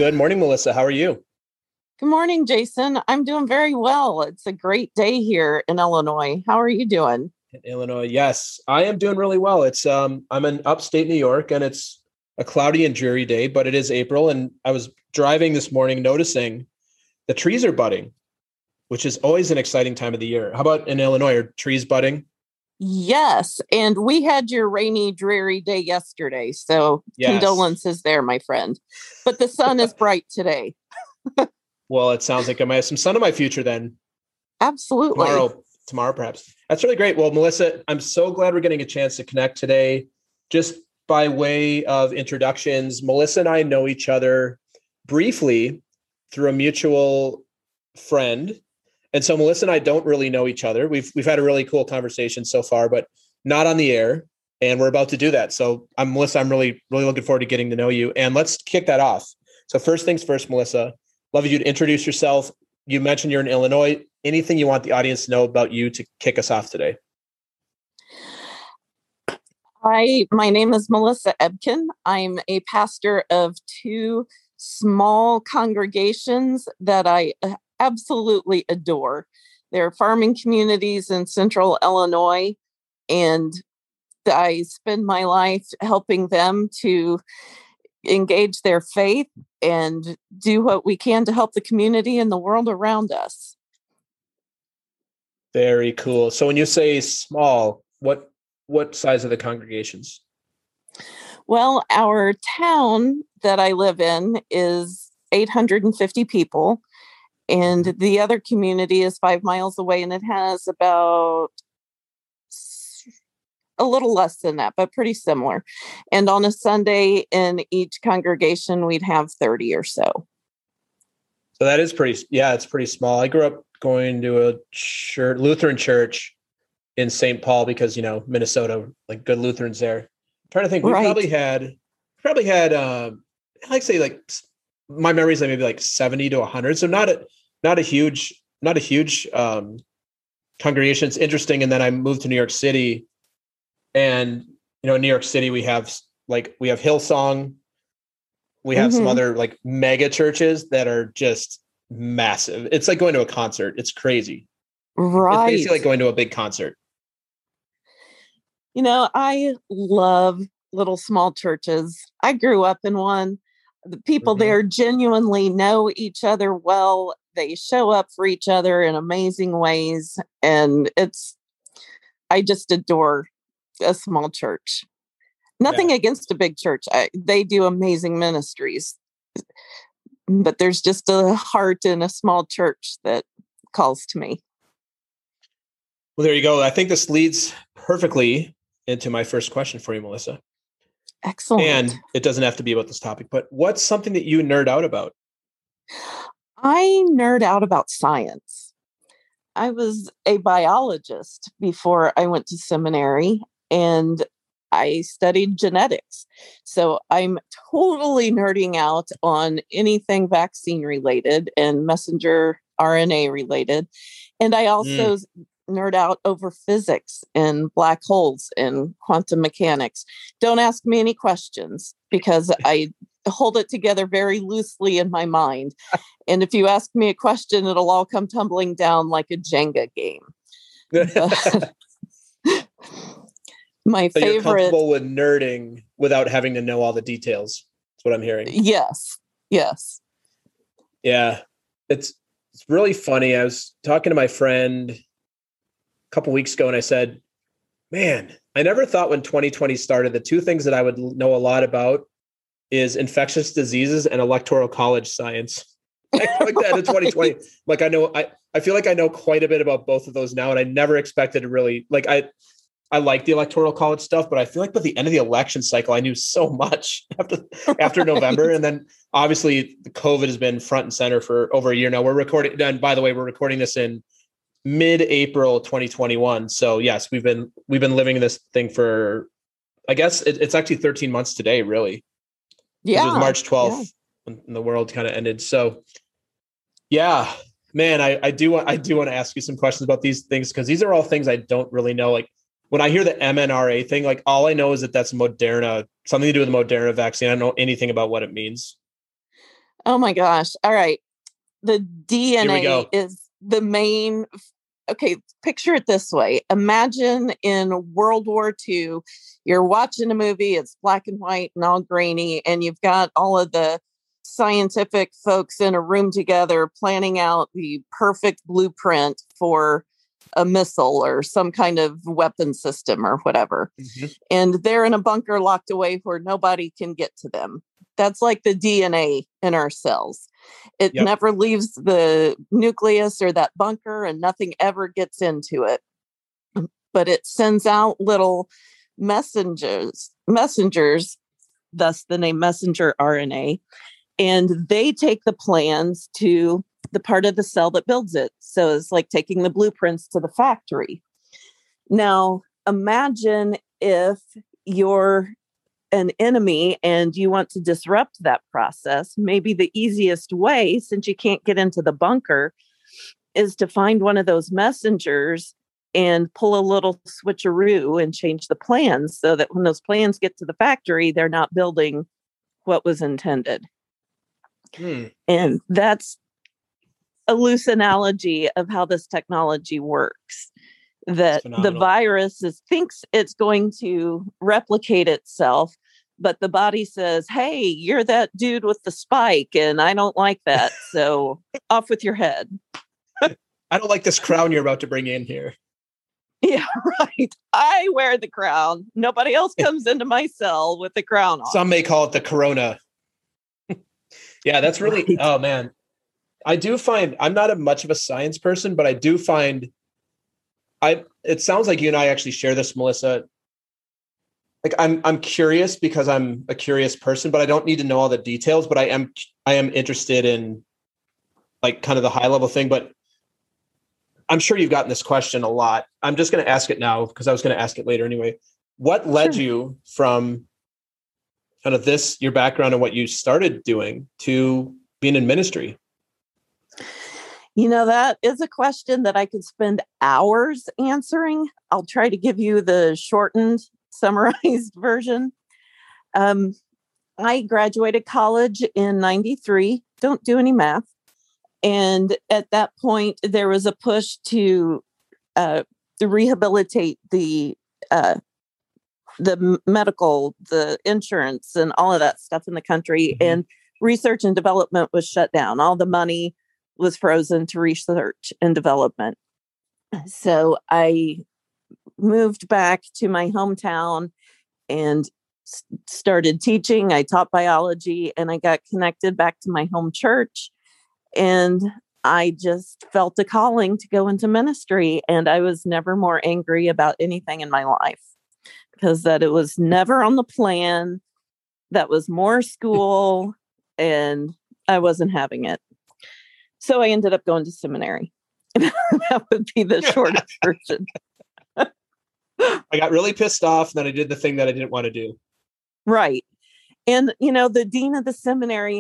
Good morning, Melissa. How are you? Good morning, Jason. I'm doing very well. It's a great day here in Illinois. How are you doing? In Illinois. Yes, I am doing really well. I'm in upstate New York and it's a cloudy and dreary day, but it is April. And I was driving this morning noticing the trees are budding, which is always an exciting time of the year. How about in Illinois? Are trees budding? Yes. And we had your rainy, dreary day yesterday. So Yes. condolences there, my friend. But the sun is bright today. Well, it sounds like I might have some sun in my future then. Absolutely. Tomorrow perhaps. That's really great. Well, Melissa, I'm so glad we're getting a chance to connect today. Just by way of introductions, Melissa and I know each other briefly through a mutual friend. And so Melissa and I don't really know each other. We've had a really cool conversation so far, but not on the air. And we're about to do that. So Melissa, I'm really, really looking forward to getting to know you. And let's kick that off. So first things first, Melissa, love you to introduce yourself. You mentioned you're in Illinois. Anything you want the audience to know about you to kick us off today? Hi, my name is Melissa Ebken. I'm a pastor of two small congregations that I absolutely adore. They're farming communities in central Illinois, and I spend my life helping them to engage their faith and do what we can to help the community and the world around us. Very cool. So when you say small, what size are the congregations? Well, our town that I live in is 850 people, and the other community is 5 miles away, and it has about a little less than that, but pretty similar. And on a Sunday in each congregation, we'd have 30 or so. So that is it's pretty small. I grew up going to a Lutheran church in St. Paul because, Minnesota, like good Lutherans there. I'm trying to think, we probably had, I'd say like my memories, like maybe like 70 to 100. So not a huge congregation. It's interesting. And then I moved to New York City. And, in New York City, we have Hillsong. We have some other like mega churches that are just massive. It's like going to a concert. It's crazy. Right. It's basically like going to a big concert. I love little small churches. I grew up in one. The people there genuinely know each other well. They show up for each other in amazing ways. And I just adore a small church. Nothing against a big church. They do amazing ministries. But there's just a heart in a small church that calls to me. Well, there you go. I think this leads perfectly into my first question for you, Melissa. Excellent. And it doesn't have to be about this topic, but what's something that you nerd out about? I nerd out about science. I was a biologist before I went to seminary, and I studied genetics. So I'm totally nerding out on anything vaccine related and messenger RNA related. And I also nerd out over physics and black holes and quantum mechanics. Don't ask me any questions because I hold it together very loosely in my mind. And if you ask me a question, it'll all come tumbling down like a Jenga game. My so favorite. You're comfortable with nerding without having to know all the details. That's what I'm hearing. Yes. Yeah. It's really funny. I was talking to my friend a couple weeks ago and I said, man, I never thought when 2020 started, the two things that I would know a lot about is infectious diseases and electoral college science. I feel like that in 2020. Like I feel like I know quite a bit about both of those now. And I never expected to really I like the electoral college stuff, but I feel like by the end of the election cycle, I knew so much after November. And then obviously the COVID has been front and center for over a year now. We're recording, and by the way, we're recording this in mid-April 2021. So yes, we've been living this thing for, I guess it's actually 13 months today, really. Yeah. It was March 12th when the world kind of ended. So yeah, man, I do want to ask you some questions about these things because these are all things I don't really know. Like when I hear the mRNA thing, like all I know is that that's Moderna, something to do with the Moderna vaccine. I don't know anything about what it means. Oh my gosh. All right. The Here we DNA go. is the main. Okay, picture it this way. Imagine in World War II, you're watching a movie, it's black and white and all grainy, and you've got all of the scientific folks in a room together planning out the perfect blueprint for a missile or some kind of weapon system or whatever. Mm-hmm. And they're in a bunker locked away where nobody can get to them. That's like the DNA in our cells. It never leaves the nucleus or that bunker, and nothing ever gets into it. But it sends out little messengers, thus the name messenger RNA, and they take the plans to the part of the cell that builds it. So it's like taking the blueprints to the factory. Now, imagine if you're an enemy and you want to disrupt that process. Maybe the easiest way, since you can't get into the bunker, is to find one of those messengers and pull a little switcheroo and change the plans so that when those plans get to the factory, they're not building what was intended. And that's a loose analogy of how this technology works. That the virus thinks it's going to replicate itself, but the body says, hey, you're that dude with the spike, and I don't like that. So off with your head. I don't like this crown you're about to bring in here. Yeah, right. I wear the crown. Nobody else comes into my cell with the crown on. Some may call it the corona. Yeah, that's really, right. Oh man. I do find, I'm not much of a science person, but I do find, it sounds like you and I actually share this, Melissa. Like I'm curious because I'm a curious person, but I don't need to know all the details, but I am interested in like kind of the high level thing, but I'm sure you've gotten this question a lot. I'm just going to ask it now because I was going to ask it later anyway. What led you from kind of this, your background and what you started doing to being in ministry? You know, that is a question that I could spend hours answering. I'll try to give you the shortened, summarized version. I graduated college in 93. Don't do any math. And at that point, there was a push to rehabilitate the medical, the insurance, and all of that stuff in the country. Mm-hmm. And research and development was shut down. All the money was frozen to research and development. So I moved back to my hometown and started teaching. I taught biology, and I got connected back to my home church. And I just felt a calling to go into ministry. And I was never more angry about anything in my life because that it was never on the plan. That was more school and I wasn't having it. So I ended up going to seminary. That would be the shortest version. I got really pissed off, and then I did the thing that I didn't want to do. Right. And, you know, the dean of the seminary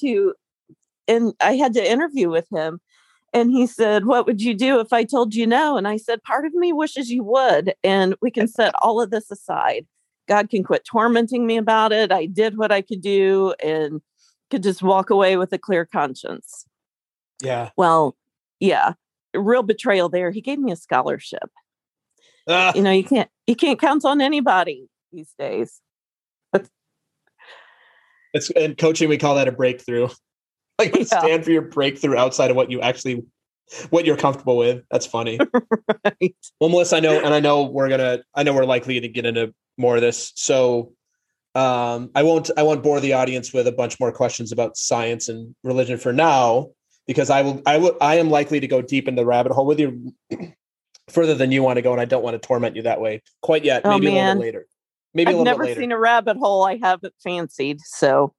I had to interview with him, and he said, what would you do if I told you no? And I said, part of me wishes you would, and we can set all of this aside. God can quit tormenting me about it. I did what I could do and could just walk away with a clear conscience. Yeah. Well, yeah, real betrayal there. He gave me a scholarship. You know, you can't count on anybody these days. It's in coaching, we call that a breakthrough. Like stand for your breakthrough outside of what you're comfortable with. That's funny. Right. Well, Melissa, I know we're likely to get into more of this. So I won't bore the audience with a bunch more questions about science and religion for now, because I am likely to go deep in the rabbit hole with you further than you want to go. And I don't want to torment you that way quite yet. Maybe a little bit later. Maybe I've never seen a rabbit hole I haven't fancied. So.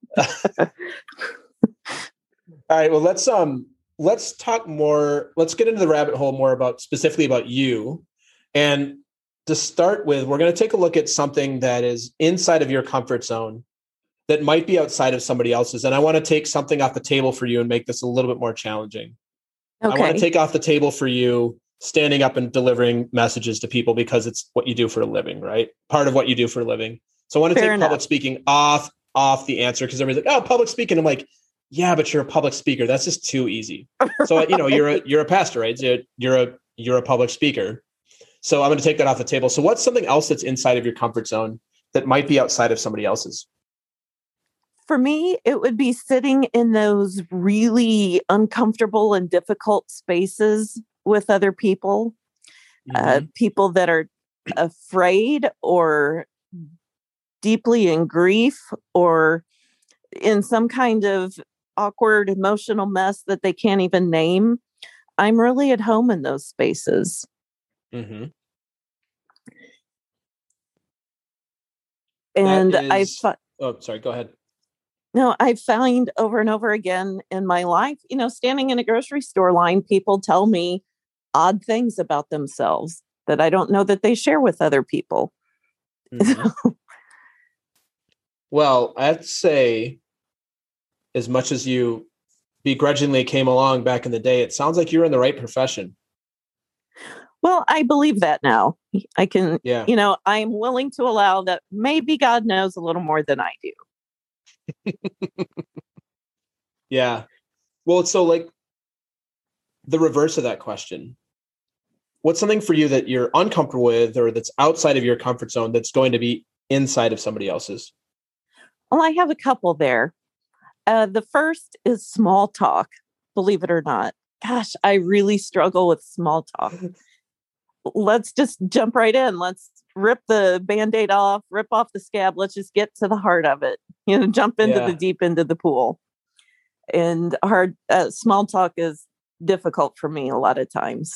All right. Well, let's talk more. Let's get into the rabbit hole more specifically about you. And to start with, we're going to take a look at something that is inside of your comfort zone that might be outside of somebody else's. And I want to take something off the table for you and make this a little bit more challenging. Okay. I want to take off the table for you standing up and delivering messages to people because it's what you do for a living, right? Part of what you do for a living. So I want to take public speaking off the answer, because everybody's like, oh, public speaking. I'm like, yeah, but you're a public speaker. That's just too easy. So, you're a pastor, right? So you're a public speaker. So I'm going to take that off the table. So what's something else that's inside of your comfort zone that might be outside of somebody else's? For me, it would be sitting in those really uncomfortable and difficult spaces with other people, people that are afraid or deeply in grief or in some kind of awkward emotional mess that they can't even name. I'm really at home in those spaces. Mm-hmm. And oh, sorry, go ahead. No, I've found over and over again in my life, standing in a grocery store line, people tell me odd things about themselves that I don't know that they share with other people. Mm-hmm. Well, I'd say, as much as you begrudgingly came along back in the day, it sounds like you're in the right profession. Well, I believe that now. I can, yeah. I'm willing to allow that maybe God knows a little more than I do. Yeah. Well, so like the reverse of that question, what's something for you that you're uncomfortable with or that's outside of your comfort zone that's going to be inside of somebody else's? Well, I have a couple there. The first is small talk, believe it or not. Gosh, I really struggle with small talk. Let's just jump right in. Let's rip the Band-Aid off, rip off the scab. Let's just get to the heart of it. Jump into the deep end of the pool. And small talk is difficult for me a lot of times.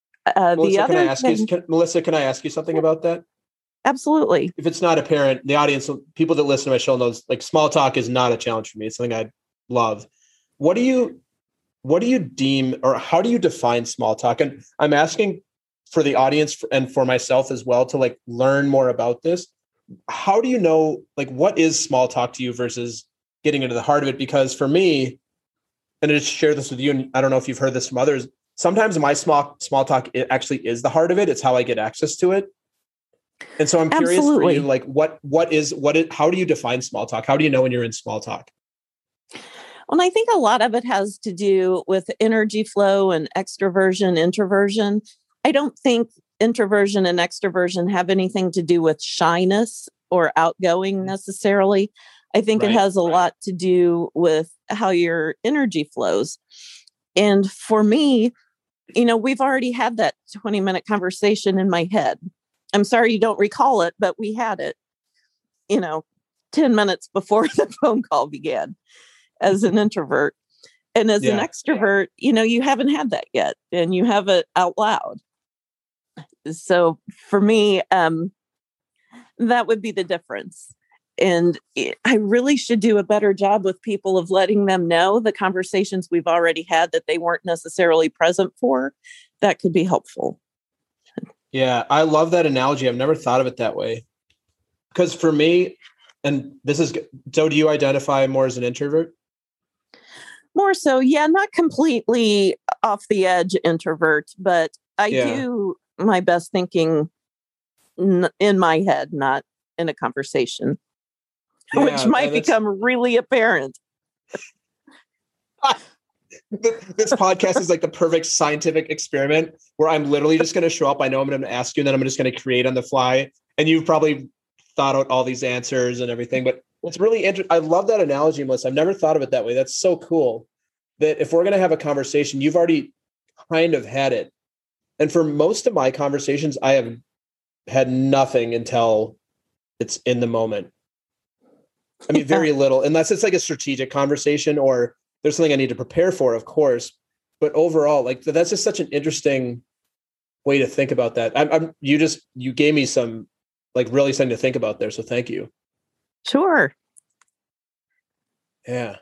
Melissa, can I ask you something about that? Absolutely. If it's not apparent, the audience, people that listen to my show knows, like, small talk is not a challenge for me. It's something I love. What do you deem, or how do you define small talk? And I'm asking for the audience and for myself as well to like learn more about this. How do you know, like, what is small talk to you versus getting into the heart of it? Because for me, and I just share this with you, and I don't know if you've heard this from others, sometimes my small talk, it actually is the heart of it. It's how I get access to it. And so I'm curious for you, like, how do you define small talk? How do you know when you're in small talk? Well, I think a lot of it has to do with energy flow and extroversion, introversion. I don't think introversion and extroversion have anything to do with shyness or outgoing necessarily. I think it has a lot to do with how your energy flows. And for me, we've already had that 20-minute conversation in my head. I'm sorry you don't recall it, but we had it, 10 minutes before the phone call began as an introvert. And as an extrovert, you haven't had that yet, and you have it out loud. So for me, that would be the difference. And I really should do a better job with people of letting them know the conversations we've already had that they weren't necessarily present for. That could be helpful. Yeah, I love that analogy. I've never thought of it that way. Because for me, and so do you identify more as an introvert? More so, yeah, not completely off the edge introvert, but I do my best thinking in my head, not in a conversation, which might become really apparent. This podcast is like the perfect scientific experiment where I'm literally just going to show up. I know I'm going to ask you, and then I'm just going to create on the fly. And you've probably thought out all these answers and everything, but it's really interesting. I love that analogy, Melissa. I've never thought of it that way. That's so cool that if we're going to have a conversation, you've already kind of had it. And for most of my conversations, I have had nothing until it's in the moment. I mean, very little, unless it's like a strategic conversation or there's something I need to prepare for, of course. But overall, like, that's just such an interesting way to think about that. You gave me some, like, really something to think about there. So thank you. Sure. Yeah.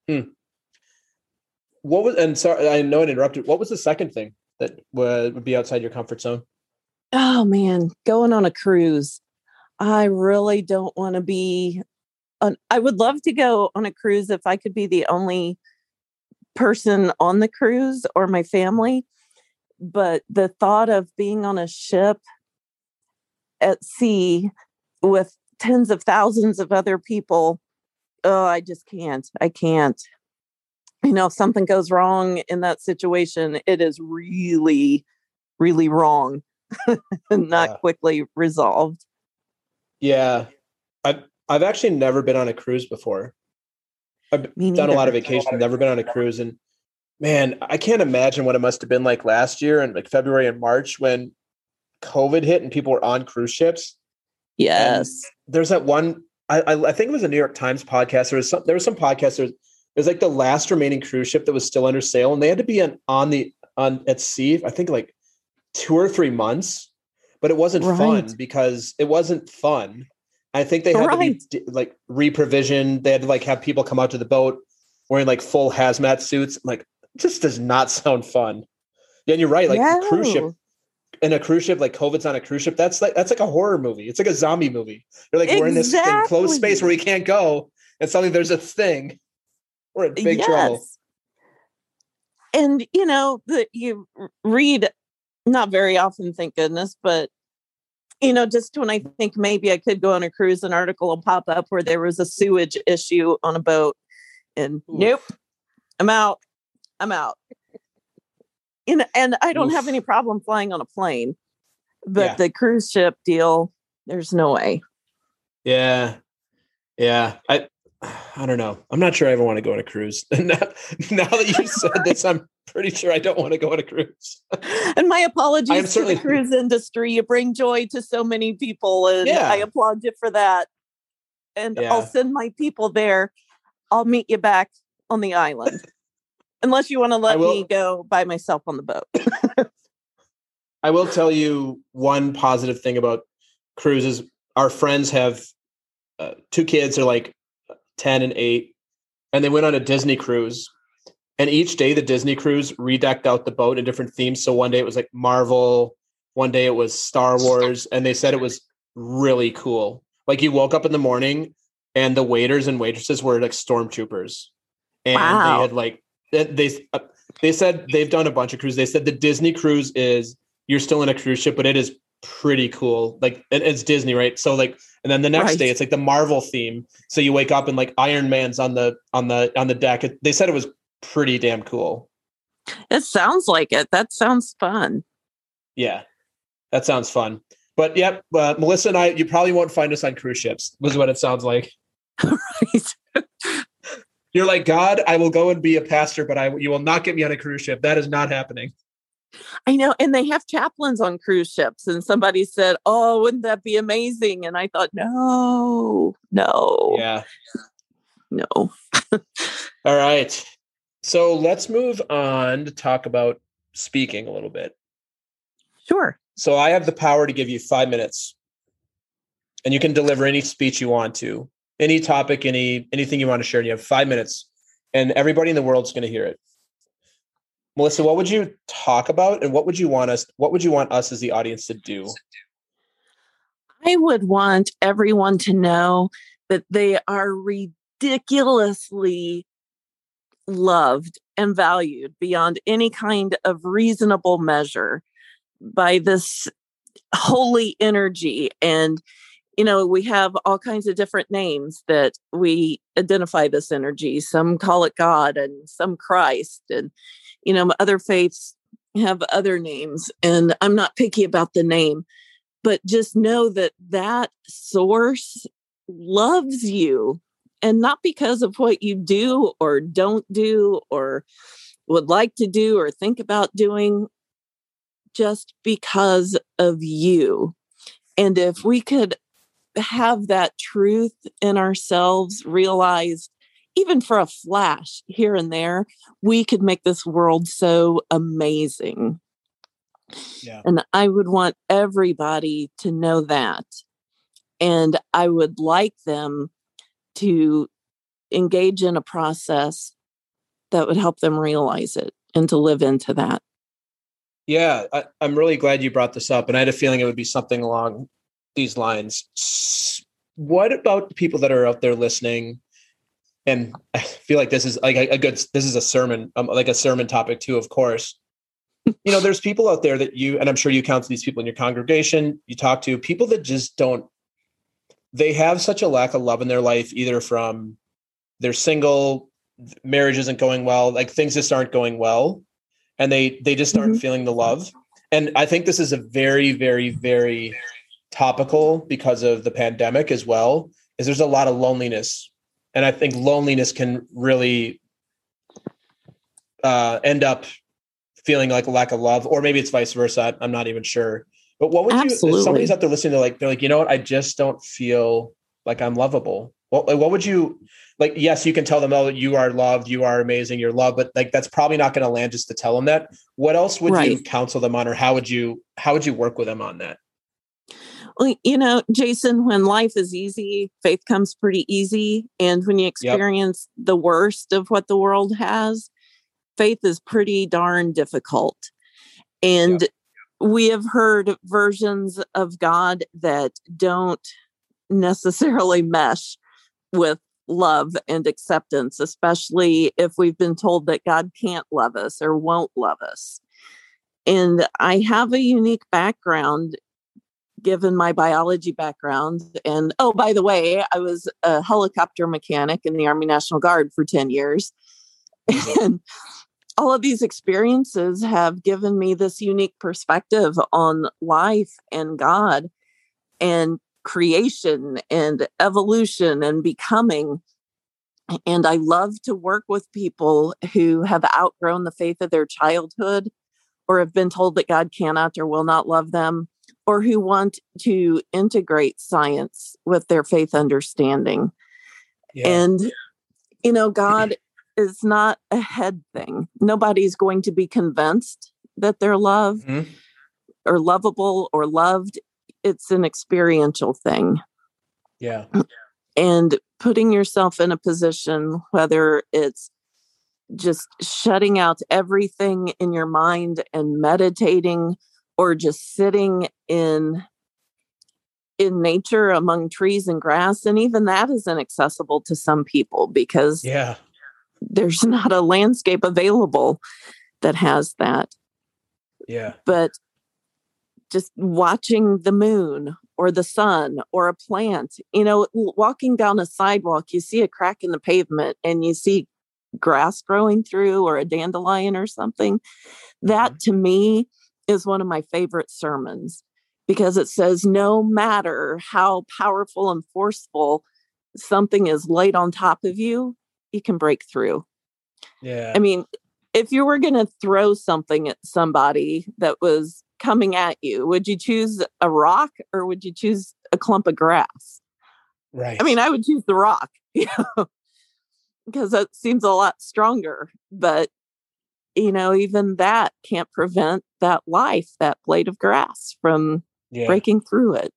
Sorry, I know I interrupted. What was the second thing that would be outside your comfort zone? Oh man, going on a cruise. I really don't want to be I would love to go on a cruise if I could be the only person on the cruise or my family. But the thought of being on a ship at sea with tens of thousands of other people, oh, I just can't. I can't. if something goes wrong in that situation, it is really, really wrong and not quickly resolved. Yeah. I've actually never been on a cruise before. I've done a lot of vacations, never been on a cruise. And man, I can't imagine what it must have been like last year in like February and March when COVID hit and people were on cruise ships. Yes. And there's that one, I think it was a New York Times podcast. There was some podcast. It was like the last remaining cruise ship that was still under sail, and they had to be on at sea, I think like 2 or 3 months, but it wasn't fun because it wasn't fun. I think they had to be like reprovisioned. They had to like have people come out to the boat wearing like full hazmat suits. Like, it just does not sound fun. Yeah, and you're right. Like cruise ship, in a cruise ship, like COVID's on a cruise ship. That's like a horror movie. It's like a zombie movie. You're like, we're in this enclosed space where we can't go, and suddenly there's a thing. We're in big trouble. And that you read, not very often, thank goodness, but just when I think maybe I could go on a cruise, an article will pop up where there was a sewage issue on a boat, and nope, I'm out. And I don't have any problem flying on a plane, but the cruise ship deal, there's no way. Yeah. I don't know. I'm not sure I ever want to go on a cruise. Now that you said this, I'm pretty sure I don't want to go on a cruise. And my apologies to the cruise industry. You bring joy to so many people, and I applaud you for that. And I'll send my people there. I'll meet you back on the island. Unless you want to let me go by myself on the boat. I will tell you one positive thing about cruises. Our friends have 2 kids. They're like 10 and 8, and they went on a Disney cruise. And each day the Disney cruise redecked out the boat in different themes. So one day it was like Marvel, one day it was Star Wars, and they said it was really cool. Like, you woke up in the morning and the waiters and waitresses were like stormtroopers. And they had like, they said they've done a bunch of cruises. They said the Disney cruise is, you're still in a cruise ship, but it is pretty cool. Like, it's Disney, right? So like, and then the next day it's like the Marvel theme. So you wake up and like Iron Man's on the deck. They said it was pretty damn cool. It sounds like it. That sounds fun. Yeah, that sounds fun. But yep, Melissa and I, you probably won't find us on cruise ships, was what it sounds like. Right. You're like, God, I will go and be a pastor, but you will not get me on a cruise ship. That is not happening. I know. And they have chaplains on cruise ships. And somebody said, oh, wouldn't that be amazing? And I thought, no. Yeah. No. All right. So let's move on to talk about speaking a little bit. Sure. So I have the power to give you 5 minutes, and you can deliver any speech you want to, any topic, anything you want to share. And you have 5 minutes, and everybody in the world's going to hear it. Melissa, what would you talk about, and what would you want us as the audience to do? I would want everyone to know that they are ridiculously loved and valued beyond any kind of reasonable measure by this holy energy. And, we have all kinds of different names that we identify this energy. Some call it God, and some Christ, and other faiths have other names, and I'm not picky about the name, but just know that source loves you, and not because of what you do or don't do or would like to do or think about doing, just because of you. And if we could have that truth in ourselves realized, even for a flash here and there, we could make this world so amazing. Yeah. And I would want everybody to know that. And I would like them to engage in a process that would help them realize it and to live into that. Yeah, I'm really glad you brought this up. And I had a feeling it would be something along these lines. What about the people that are out there listening? And I feel like this is like this is a sermon, like a sermon topic too, of course. There's people out there that and I'm sure you counsel these people in your congregation, you talk to people that just they have such a lack of love in their life, either from they're single, marriage isn't going well, like things just aren't going well, and they just aren't feeling the love. And I think this is a very, very, very topical because of the pandemic as well, is there's a lot of loneliness. And I think loneliness can really end up feeling like a lack of love, or maybe it's vice versa. I'm not even sure. But what would you, if somebody's out there listening to, like, they're like, you know what, I just don't feel like I'm lovable. What would you, like, yes, you can tell them, oh, you are loved, you are amazing, you're loved, but like, that's probably not going to land just to tell them that. What else would you counsel them on, or how would you work with them on that? Well, you know, Jason, when life is easy, faith comes pretty easy. And when you experience the worst of what the world has, faith is pretty darn difficult. And we have heard versions of God that don't necessarily mesh with love and acceptance, especially if we've been told that God can't love us or won't love us. And I have a unique background given my biology background. And oh, by the way, I was a helicopter mechanic in the Army National Guard for 10 years. And all of these experiences have given me this unique perspective on life and God and creation and evolution and becoming. And I love to work with people who have outgrown the faith of their childhood, or have been told that God cannot or will not love them, or who want to integrate science with their faith understanding. And, you know, God is not a head thing. Nobody's going to be convinced that they're loved or lovable or loved. It's an experiential thing. Yeah. And putting yourself in a position, whether it's just shutting out everything in your mind and meditating, or just sitting in nature among trees and grass. And even that is inaccessible to some people because there's not a landscape available that has that. Yeah. But just watching the moon or the sun or a plant, you know, walking down a sidewalk, you see a crack in the pavement and you see grass growing through, or a dandelion or something. That to me is one of my favorite sermons, because it says no matter how powerful and forceful something is laid on top of you, you can break through. Yeah. I mean, if you were going to throw something at somebody that was coming at you, would you choose a rock or would you choose a clump of grass? Right. I mean, I would choose the rock, you know, because that seems a lot stronger. But, you know, even that can't prevent that life, that blade of grass, from breaking through it.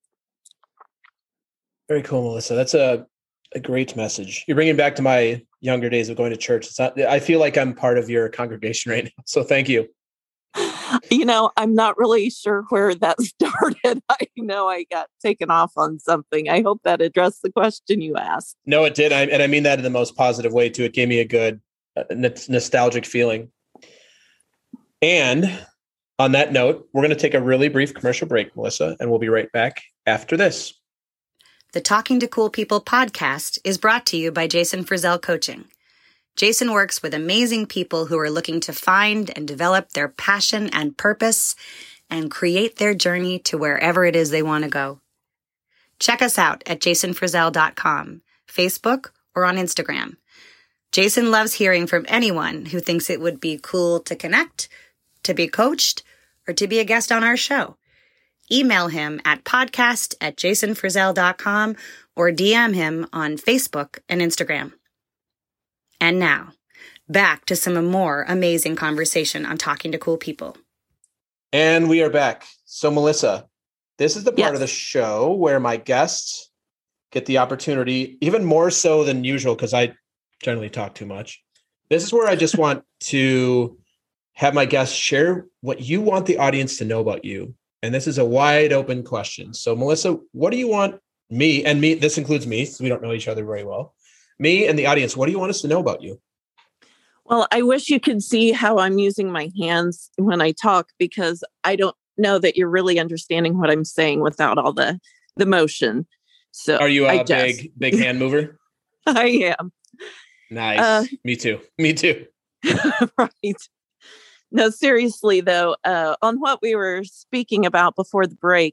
Very cool, Melissa. That's a great message. You're bringing back to my younger days of going to church. I feel like I'm part of your congregation right now. So thank you. You know, I'm not really sure where that started. I know I got taken off on something. I hope that addressed the question you asked. No, it did. And I mean that in the most positive way too. It gave me a good nostalgic feeling. And on that note, we're going to take a really brief commercial break, Melissa, and we'll be right back after this. The Talking to Cool People podcast is brought to you by Jason Frizzell Coaching. Jason works with amazing people who are looking to find and develop their passion and purpose and create their journey to wherever it is they want to go. Check us out at jasonfrizzell.com, Facebook, or on Instagram. Jason loves hearing from anyone who thinks it would be cool to connect, to be coached, or to be a guest on our show. Email him at podcast@jasonfrizzell.com or DM him on Facebook and Instagram. And now, back to some more amazing conversation on Talking to Cool People. And we are back. So, Melissa, this is the part of the show where my guests get the opportunity, even more so than usual, because I generally talk too much. This is where I just want to have my guests share what you want the audience to know about you. And this is a wide open question. So, Melissa, what do you want me, this includes me, so we don't know each other very well, me and the audience, what do you want us to know about you? Well, I wish you could see how I'm using my hands when I talk, because I don't know that you're really understanding what I'm saying without all the motion. So are you a big hand mover? I am. Nice. Me too. Me too. Right. No, seriously though, on what we were speaking about before the break,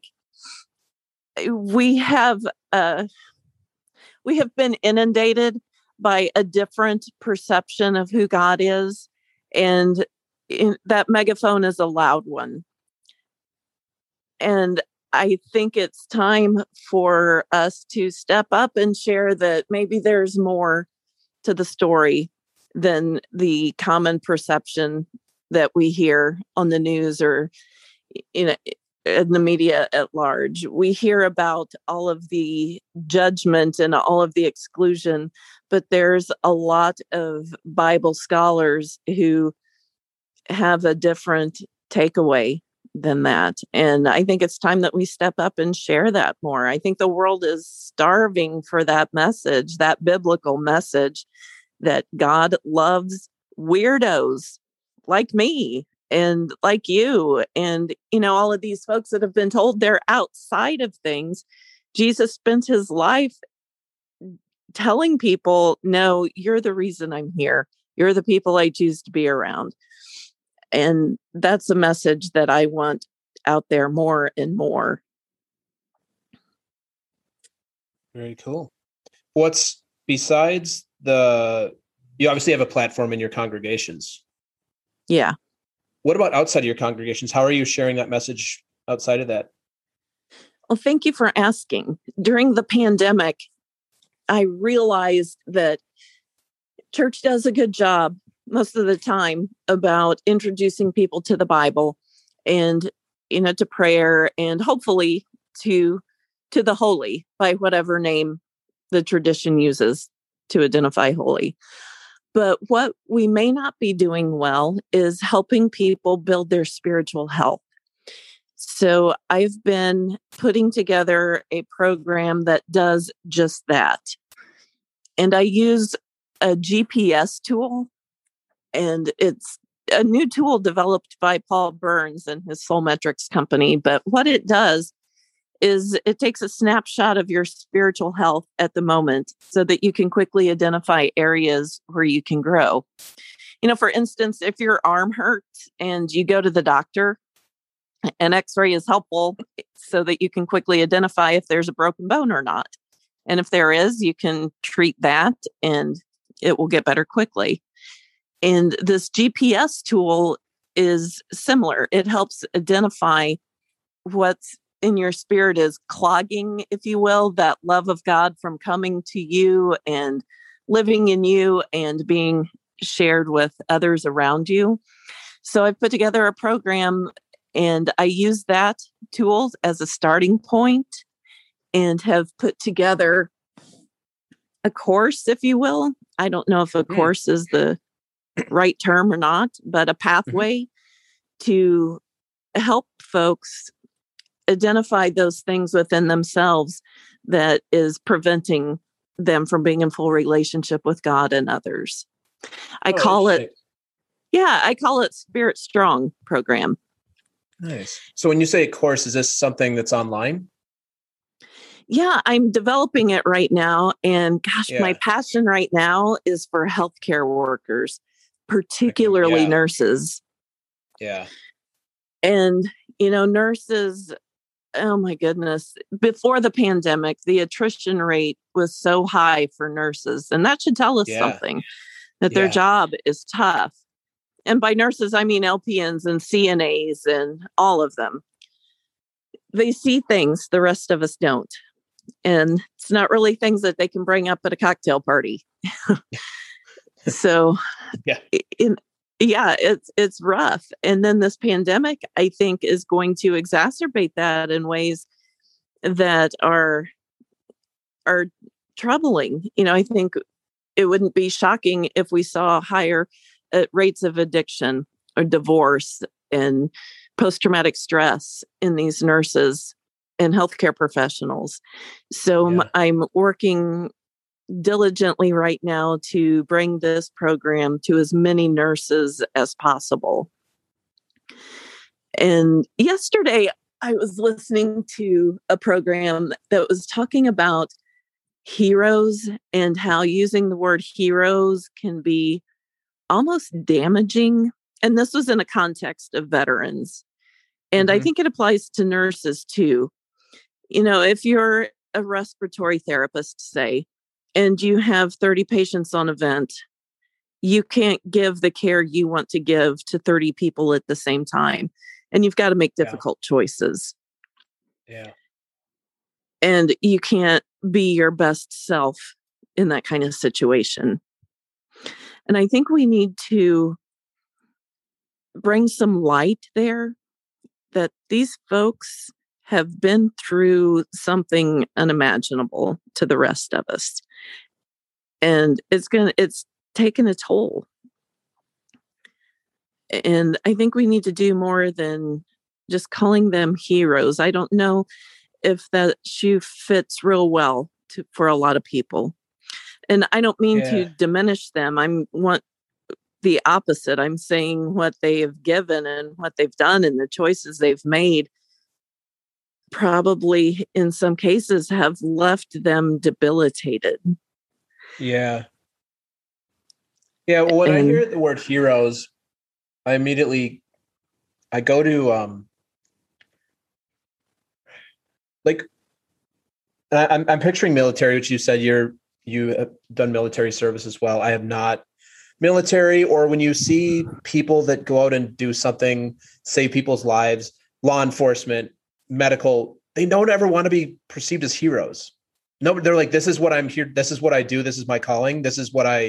we have been inundated by a different perception of who God is, and that megaphone is a loud one. And I think it's time for us to step up and share that maybe there's more to the story than the common perception that we hear on the news or in the media at large. We hear about all of the judgment and all of the exclusion, but there's a lot of Bible scholars who have a different takeaway than that. And I think it's time that we step up and share that more. I think the world is starving for that message, that biblical message that God loves weirdos like me and like you. And, all of these folks that have been told they're outside of things. Jesus spent his life telling people, no, you're the reason I'm here. You're the people I choose to be around. And that's a message that I want out there more and more. Very cool. What's besides you obviously have a platform in your congregations. Yeah. What about outside of your congregations? How are you sharing that message outside of that? Well, thank you for asking. During the pandemic, I realized that church does a good job most of the time about introducing people to the Bible and, to prayer and hopefully to the holy by whatever name the tradition uses to identify holy. But what we may not be doing well is helping people build their spiritual health. So I've been putting together a program that does just that. And I use a GPS tool, and it's a new tool developed by Paul Burns and his Soul Metrics company. But what it does is it takes a snapshot of your spiritual health at the moment so that you can quickly identify areas where you can grow. For instance, if your arm hurts and you go to the doctor, an X-ray is helpful so that you can quickly identify if there's a broken bone or not. And if there is, you can treat that and it will get better quickly. And this GPS tool is similar. It helps identify what's in your spirit is clogging, if you will, that love of God from coming to you and living in you and being shared with others around you. So I've put together a program and I use that tool as a starting point and have put together a course, if you will. I don't know if a course is the right term or not, but a pathway to help folks identify those things within themselves that is preventing them from being in full relationship with God and others. I call it Spirit Strong program. Nice. So when you say course, is this something that's online? Yeah, I'm developing it right now. And gosh, my passion right now is for healthcare workers, particularly nurses. Yeah. And, nurses, oh my goodness, before the pandemic, the attrition rate was so high for nurses. And that should tell us something, that their job is tough. And by nurses, I mean LPNs and CNAs and all of them. They see things the rest of us don't. And it's not really things that they can bring up at a cocktail party. So, it's rough. And then this pandemic, I think, is going to exacerbate that in ways that are troubling. I think it wouldn't be shocking if we saw higher rates of addiction or divorce and post-traumatic stress in these nurses and healthcare professionals. So I'm working diligently right now to bring this program to as many nurses as possible. And yesterday I was listening to a program that was talking about heroes and how using the word heroes can be almost damaging. And this was in a context of veterans. And I think it applies to nurses too. If you're a respiratory therapist, say, and you have 30 patients on a vent, you can't give the care you want to give to 30 people at the same time. And you've got to make difficult choices. Yeah. And you can't be your best self in that kind of situation. And I think we need to bring some light there, that these folks have been through something unimaginable to the rest of us. And it's taken a toll. And I think we need to do more than just calling them heroes. I don't know if that shoe fits real well for a lot of people. And I don't mean to diminish them. I want the opposite. I'm saying what they have given and what they've done and the choices they've made probably in some cases have left them debilitated. Yeah. Yeah. Well, when I hear the word heroes, I go to, I'm picturing military, which you said you have done military service as well. I have not. Military, or when you see people that go out and do something, save people's lives, law enforcement, medical, they don't ever want to be perceived as heroes. No, they're like, this is what I'm here. This is what I do. This is my calling. This is what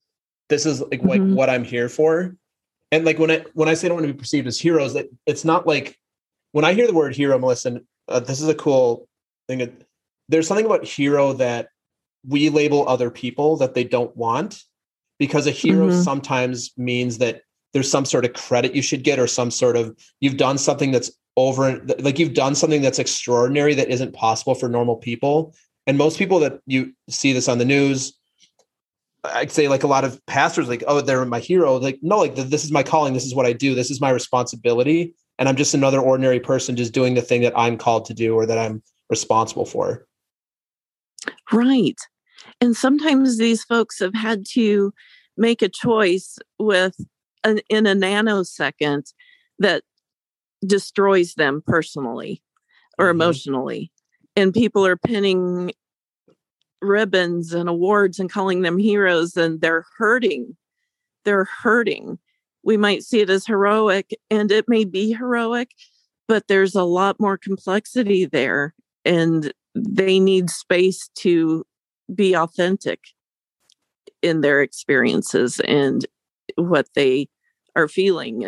I'm here for. And like, when I say I don't want to be perceived as heroes, it's not like, when I hear the word hero, Melissa, this is a cool thing. There's something about hero that we label other people that they don't want, because a hero sometimes means that there's some sort of credit you should get, or some sort of, you've done something that's you've done something that's extraordinary that isn't possible for normal people. And most people that you see this on the news, I'd say like a lot of pastors, like, oh, they're my hero. Like, no, like this is my calling. This is what I do. This is my responsibility. And I'm just another ordinary person just doing the thing that I'm called to do, or that I'm responsible for. Right. And sometimes these folks have had to make a choice in a nanosecond that destroys them personally or emotionally. And people are pinning ribbons and awards and calling them heroes, and they're hurting. They're hurting. We might see it as heroic, and it may be heroic, but there's a lot more complexity there, and they need space to be authentic in their experiences and what they are feeling.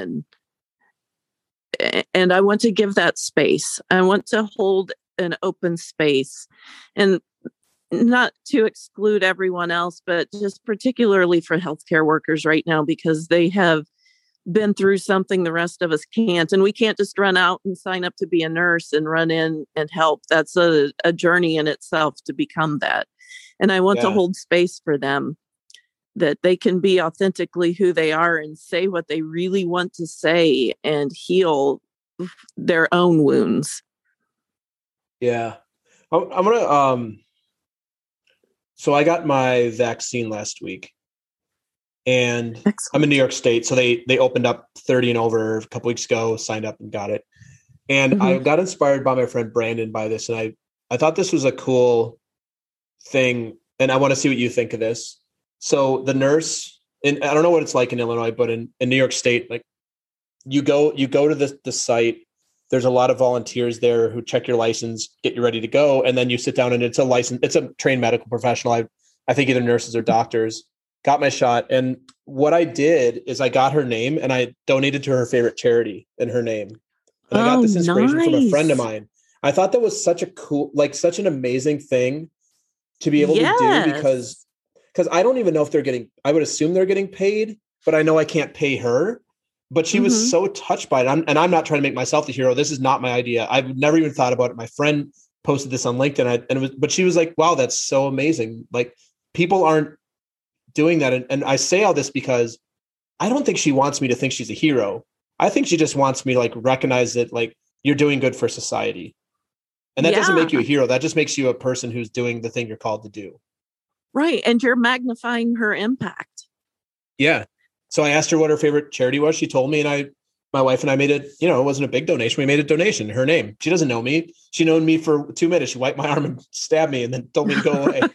And I want to give that space. I want to hold an open space, and not to exclude everyone else, but just particularly for healthcare workers right now, because they have been through something the rest of us can't. And we can't just run out and sign up to be a nurse and run in and help. That's a journey in itself to become that. And I want to hold space for them, that they can be authentically who they are and say what they really want to say and heal their own wounds. Yeah. I'm going to, so I got my vaccine last week, and excellent. I'm in New York State. So they opened up 30 and over a couple weeks ago, signed up and got it. And I got inspired by my friend Brandon by this. And I thought this was a cool thing. And I want to see what you think of this. So the nurse, and I don't know what it's like in Illinois, but in New York State, like you go to the site, there's a lot of volunteers there who check your license, get you ready to go. And then you sit down, and it's a trained medical professional. I think either nurses or doctors. Got my shot. And what I did is I got her name and I donated to her favorite charity in her name. And I got this inspiration from a friend of mine. I thought that was such an amazing thing to be able to do, because I don't even know if I would assume they're getting paid, but I know I can't pay her. But she was so touched by it. And I'm not trying to make myself the hero. This is not my idea. I've never even thought about it. My friend posted this on LinkedIn, but she was like, wow, that's so amazing. Like, people aren't doing that. And I say all this because I don't think she wants me to think she's a hero. I think she just wants me to like recognize that, like, you're doing good for society. And that doesn't make you a hero. That just makes you a person who's doing the thing you're called to do. Right. And you're magnifying her impact. Yeah. So I asked her what her favorite charity was. She told me, and my wife and I made it, it wasn't a big donation. We made a donation, her name. She doesn't know me. She known me for 2 minutes. She wiped my arm and stabbed me and then told me to go away.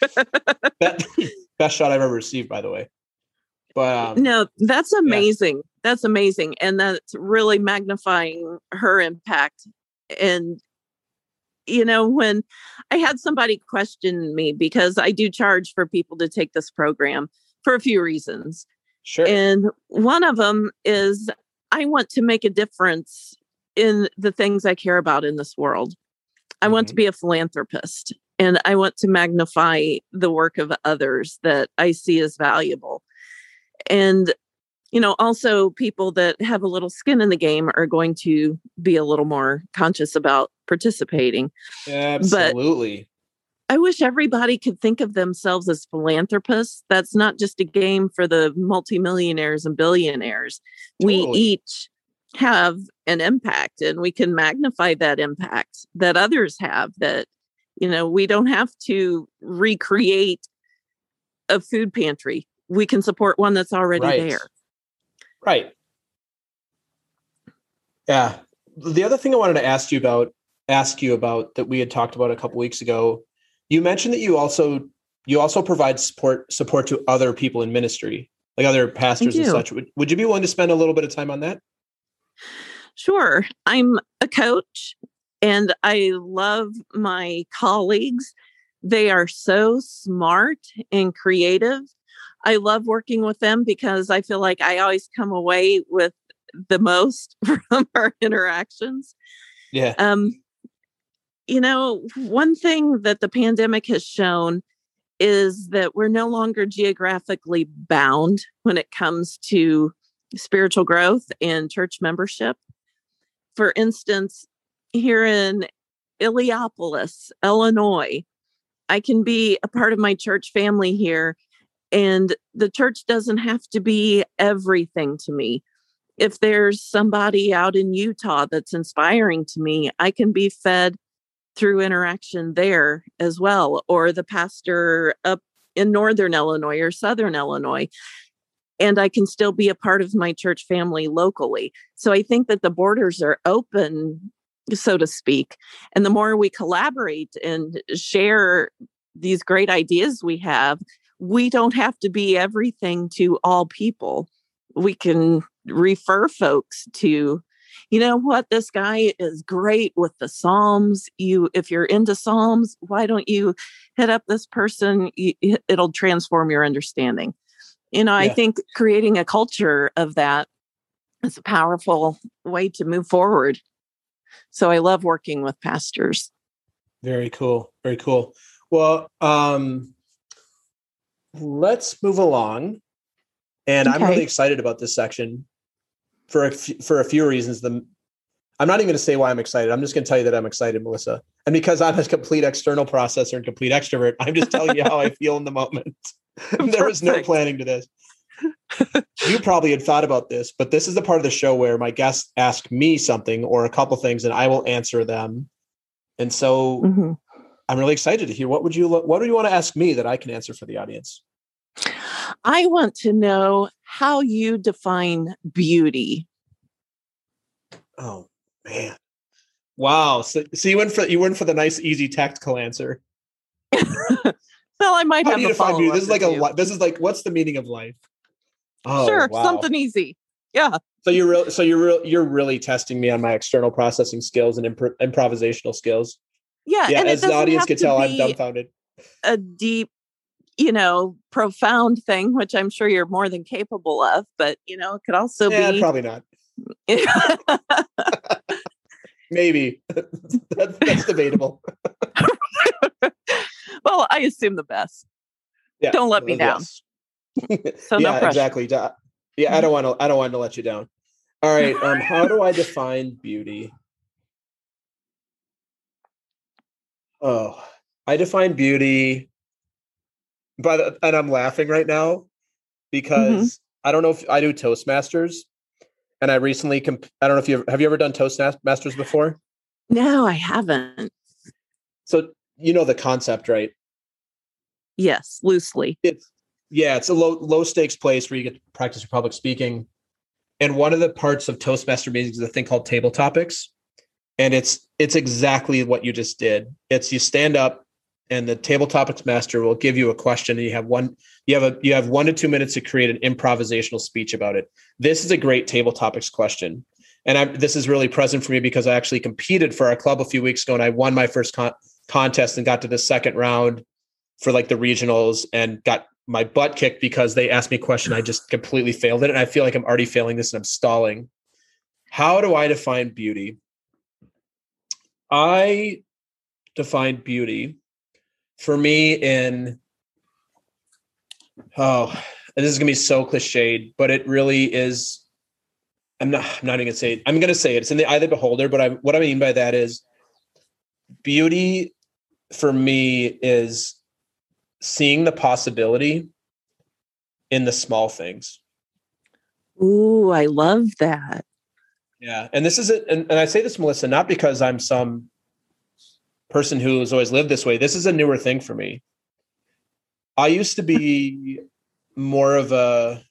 Best shot I've ever received, by the way. But no, that's amazing. Yeah. That's amazing. And that's really magnifying her impact. And, when I had somebody question me, because I do charge for people to take this program for a few reasons. Sure. And one of them is I want to make a difference in the things I care about in this world. I want to be a philanthropist, and I want to magnify the work of others that I see as valuable. And, also people that have a little skin in the game are going to be a little more conscious about participating. Absolutely. But I wish everybody could think of themselves as philanthropists. That's not just a game for the multimillionaires and billionaires. Totally. We each have an impact, and we can magnify that impact that others have. That, we don't have to recreate a food pantry. We can support one that's already there. Right. Yeah. The other thing I wanted to ask you about that we had talked about a couple weeks ago, you mentioned that you also provide support to other people in ministry, like other pastors and such. Would you be willing to spend a little bit of time on that? Sure. I'm a coach, and I love my colleagues. They are so smart and creative. I love working with them because I feel like I always come away with the most from our interactions. Yeah. One thing that the pandemic has shown is that we're no longer geographically bound when it comes to spiritual growth and church membership. For instance, here in Illiopolis, Illinois, I can be a part of my church family here, and the church doesn't have to be everything to me. If there's somebody out in Utah that's inspiring to me, I can be fed through interaction there as well, or the pastor up in Northern Illinois or Southern Illinois. And I can still be a part of my church family locally. So I think that the borders are open, so to speak. And the more we collaborate and share these great ideas we have, we don't have to be everything to all people. We can refer folks to, this guy is great with the Psalms. If you're into Psalms, why don't you hit up this person? It'll transform your understanding. I think creating a culture of that is a powerful way to move forward. So I love working with pastors. Very cool. Very cool. Well, let's move along. And I'm really excited about this section for a few reasons. I'm not even going to say why I'm excited. I'm just going to tell you that I'm excited, Melissa. And because I'm a complete external processor and complete extrovert, I'm just telling you how I feel in the moment. There was no planning to this. You probably had thought about this, but this is the part of the show where my guests ask me something or a couple things and I will answer them. And so I'm really excited to hear what do you want to ask me that I can answer for the audience? I want to know how you define beauty. Oh man. Wow. So you went for the nice, easy, tactical answer. Well, I might have a follow-up. This is like, what's the meaning of life? Oh, sure. Wow. Something easy. Yeah. So you're really testing me on my external processing skills and improvisational skills. Yeah. And as the audience can tell, I'm dumbfounded. A deep, profound thing, which I'm sure you're more than capable of, but it could also be probably not. Maybe that's debatable. Well, I assume the best. Yeah, don't let me down. Yes. So no pressure. Exactly. Yeah, I don't want to let you down. All right. How do I define beauty? Oh, I define beauty. And I'm laughing right now because I don't know if I do Toastmasters, and I recently I don't know if have you ever done Toastmasters before? No, I haven't. So you know the concept, right? Yes, loosely. It's a low stakes place where you get to practice your public speaking. And one of the parts of Toastmaster meetings is a thing called table topics. And it's exactly what you just did. It's you stand up and the table topics master will give you a question and you have 1 to 2 minutes to create an improvisational speech about it. This is a great table topics question. And this is really present for me because I actually competed for our club a few weeks ago and I won my first contest and got to the second round for like the regionals and got my butt kicked because they asked me a question. I just completely failed it. And I feel like I'm already failing this and I'm stalling. How do I define beauty? I define beauty for me in, and this is going to be so cliched, but it really is. I'm not even going to say it. I'm going to say it. It's in the eye of the beholder, but what I mean by that is beauty for me is seeing the possibility in the small things. Ooh, I love that. Yeah. And this is it. And I say this, Melissa, not because I'm some person who has always lived this way. This is a newer thing for me. I used to be more of a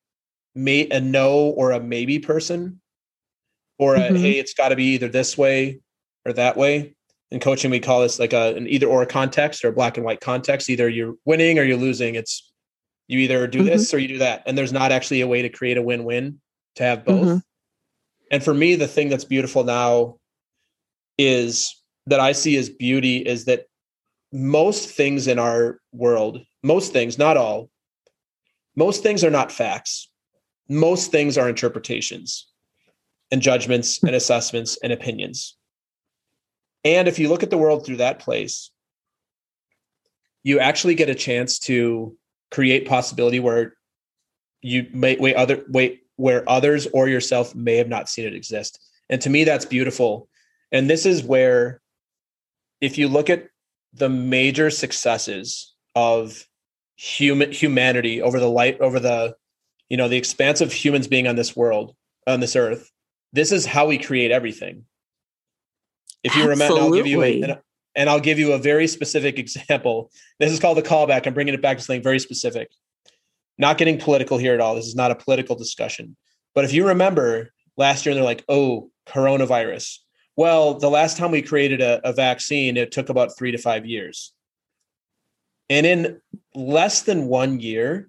no or a maybe person, or hey, it's got to be either this way or that way. In coaching, we call this like an either or context or a black and white context. Either you're winning or you're losing. It's you either do this or you do that. And there's not actually a way to create a win-win to have both. And for me, the thing that's beautiful now is that I see as beauty is that most things in our world, most things, not all, most things are not facts. Most things are interpretations and judgments and assessments and opinions. And if you look at the world through that place, you actually get a chance to create possibility where you may where others or yourself may have not seen it exist. And to me, that's beautiful. And this is where, if you look at the major successes of humanity over the the expanse of humans being on this world, on this earth, this is how we create everything. If you remember, I'll give you a very specific example. This is called the callback. I'm bringing it back to something very specific. Not getting political here at all. This is not a political discussion. But if you remember last year, they're like, oh, coronavirus. Well, the last time we created a vaccine, it took about 3 to 5 years. And in less than 1 year,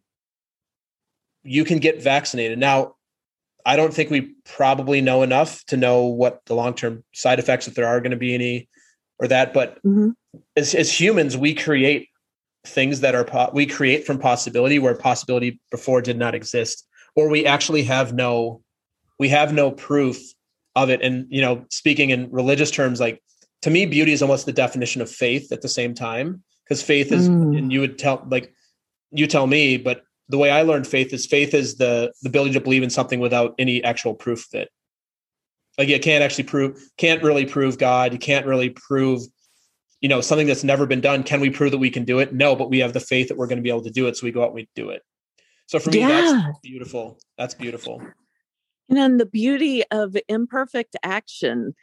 you can get vaccinated. Now, I don't think we probably know enough to know what the long-term side effects, if there are going to be any or that. But as humans, we create things that we create from possibility where possibility before did not exist, or we actually have no proof of it. And, speaking in religious terms, like to me, beauty is almost the definition of faith at the same time, because faith is, and you tell me, but the way I learned faith is the ability to believe in something without any actual proof of it. Like you can't really prove God. You can't really prove, something that's never been done. Can we prove that we can do it? No, but we have the faith that we're going to be able to do it. So we go out and we do it. So for me, that's beautiful. That's beautiful. And the beauty of imperfect action,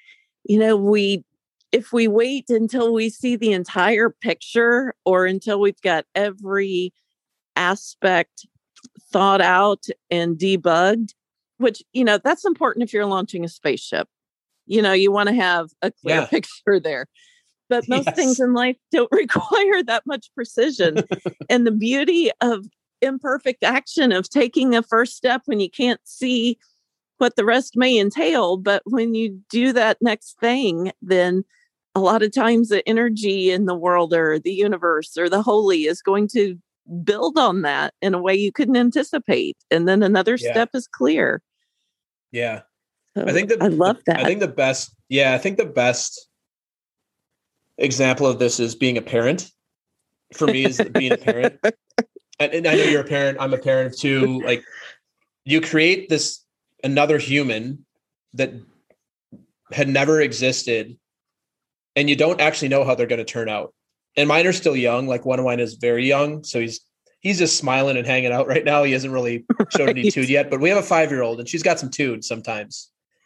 if we wait until we see the entire picture or until we've got every aspect thought out and debugged, which, that's important if you're launching a spaceship. You want to have a clear picture there. But most things in life don't require that much precision. And the beauty of imperfect action, of taking a first step when you can't see what the rest may entail. But when you do that next thing, then a lot of times the energy in the world or the universe or the holy is going to build on that in a way you couldn't anticipate. And then another step is clear. Yeah. So I love that. I think the best example of this is being a parent. For me, is being a parent. And I know you're a parent. I'm a parent too. Like, you create another human that had never existed, and you don't actually know how they're going to turn out. And mine are still young. Like, one of mine is very young. So he's just smiling and hanging out right now. He hasn't really showed any tude yet, but we have a 5-year-old and she's got some tude sometimes.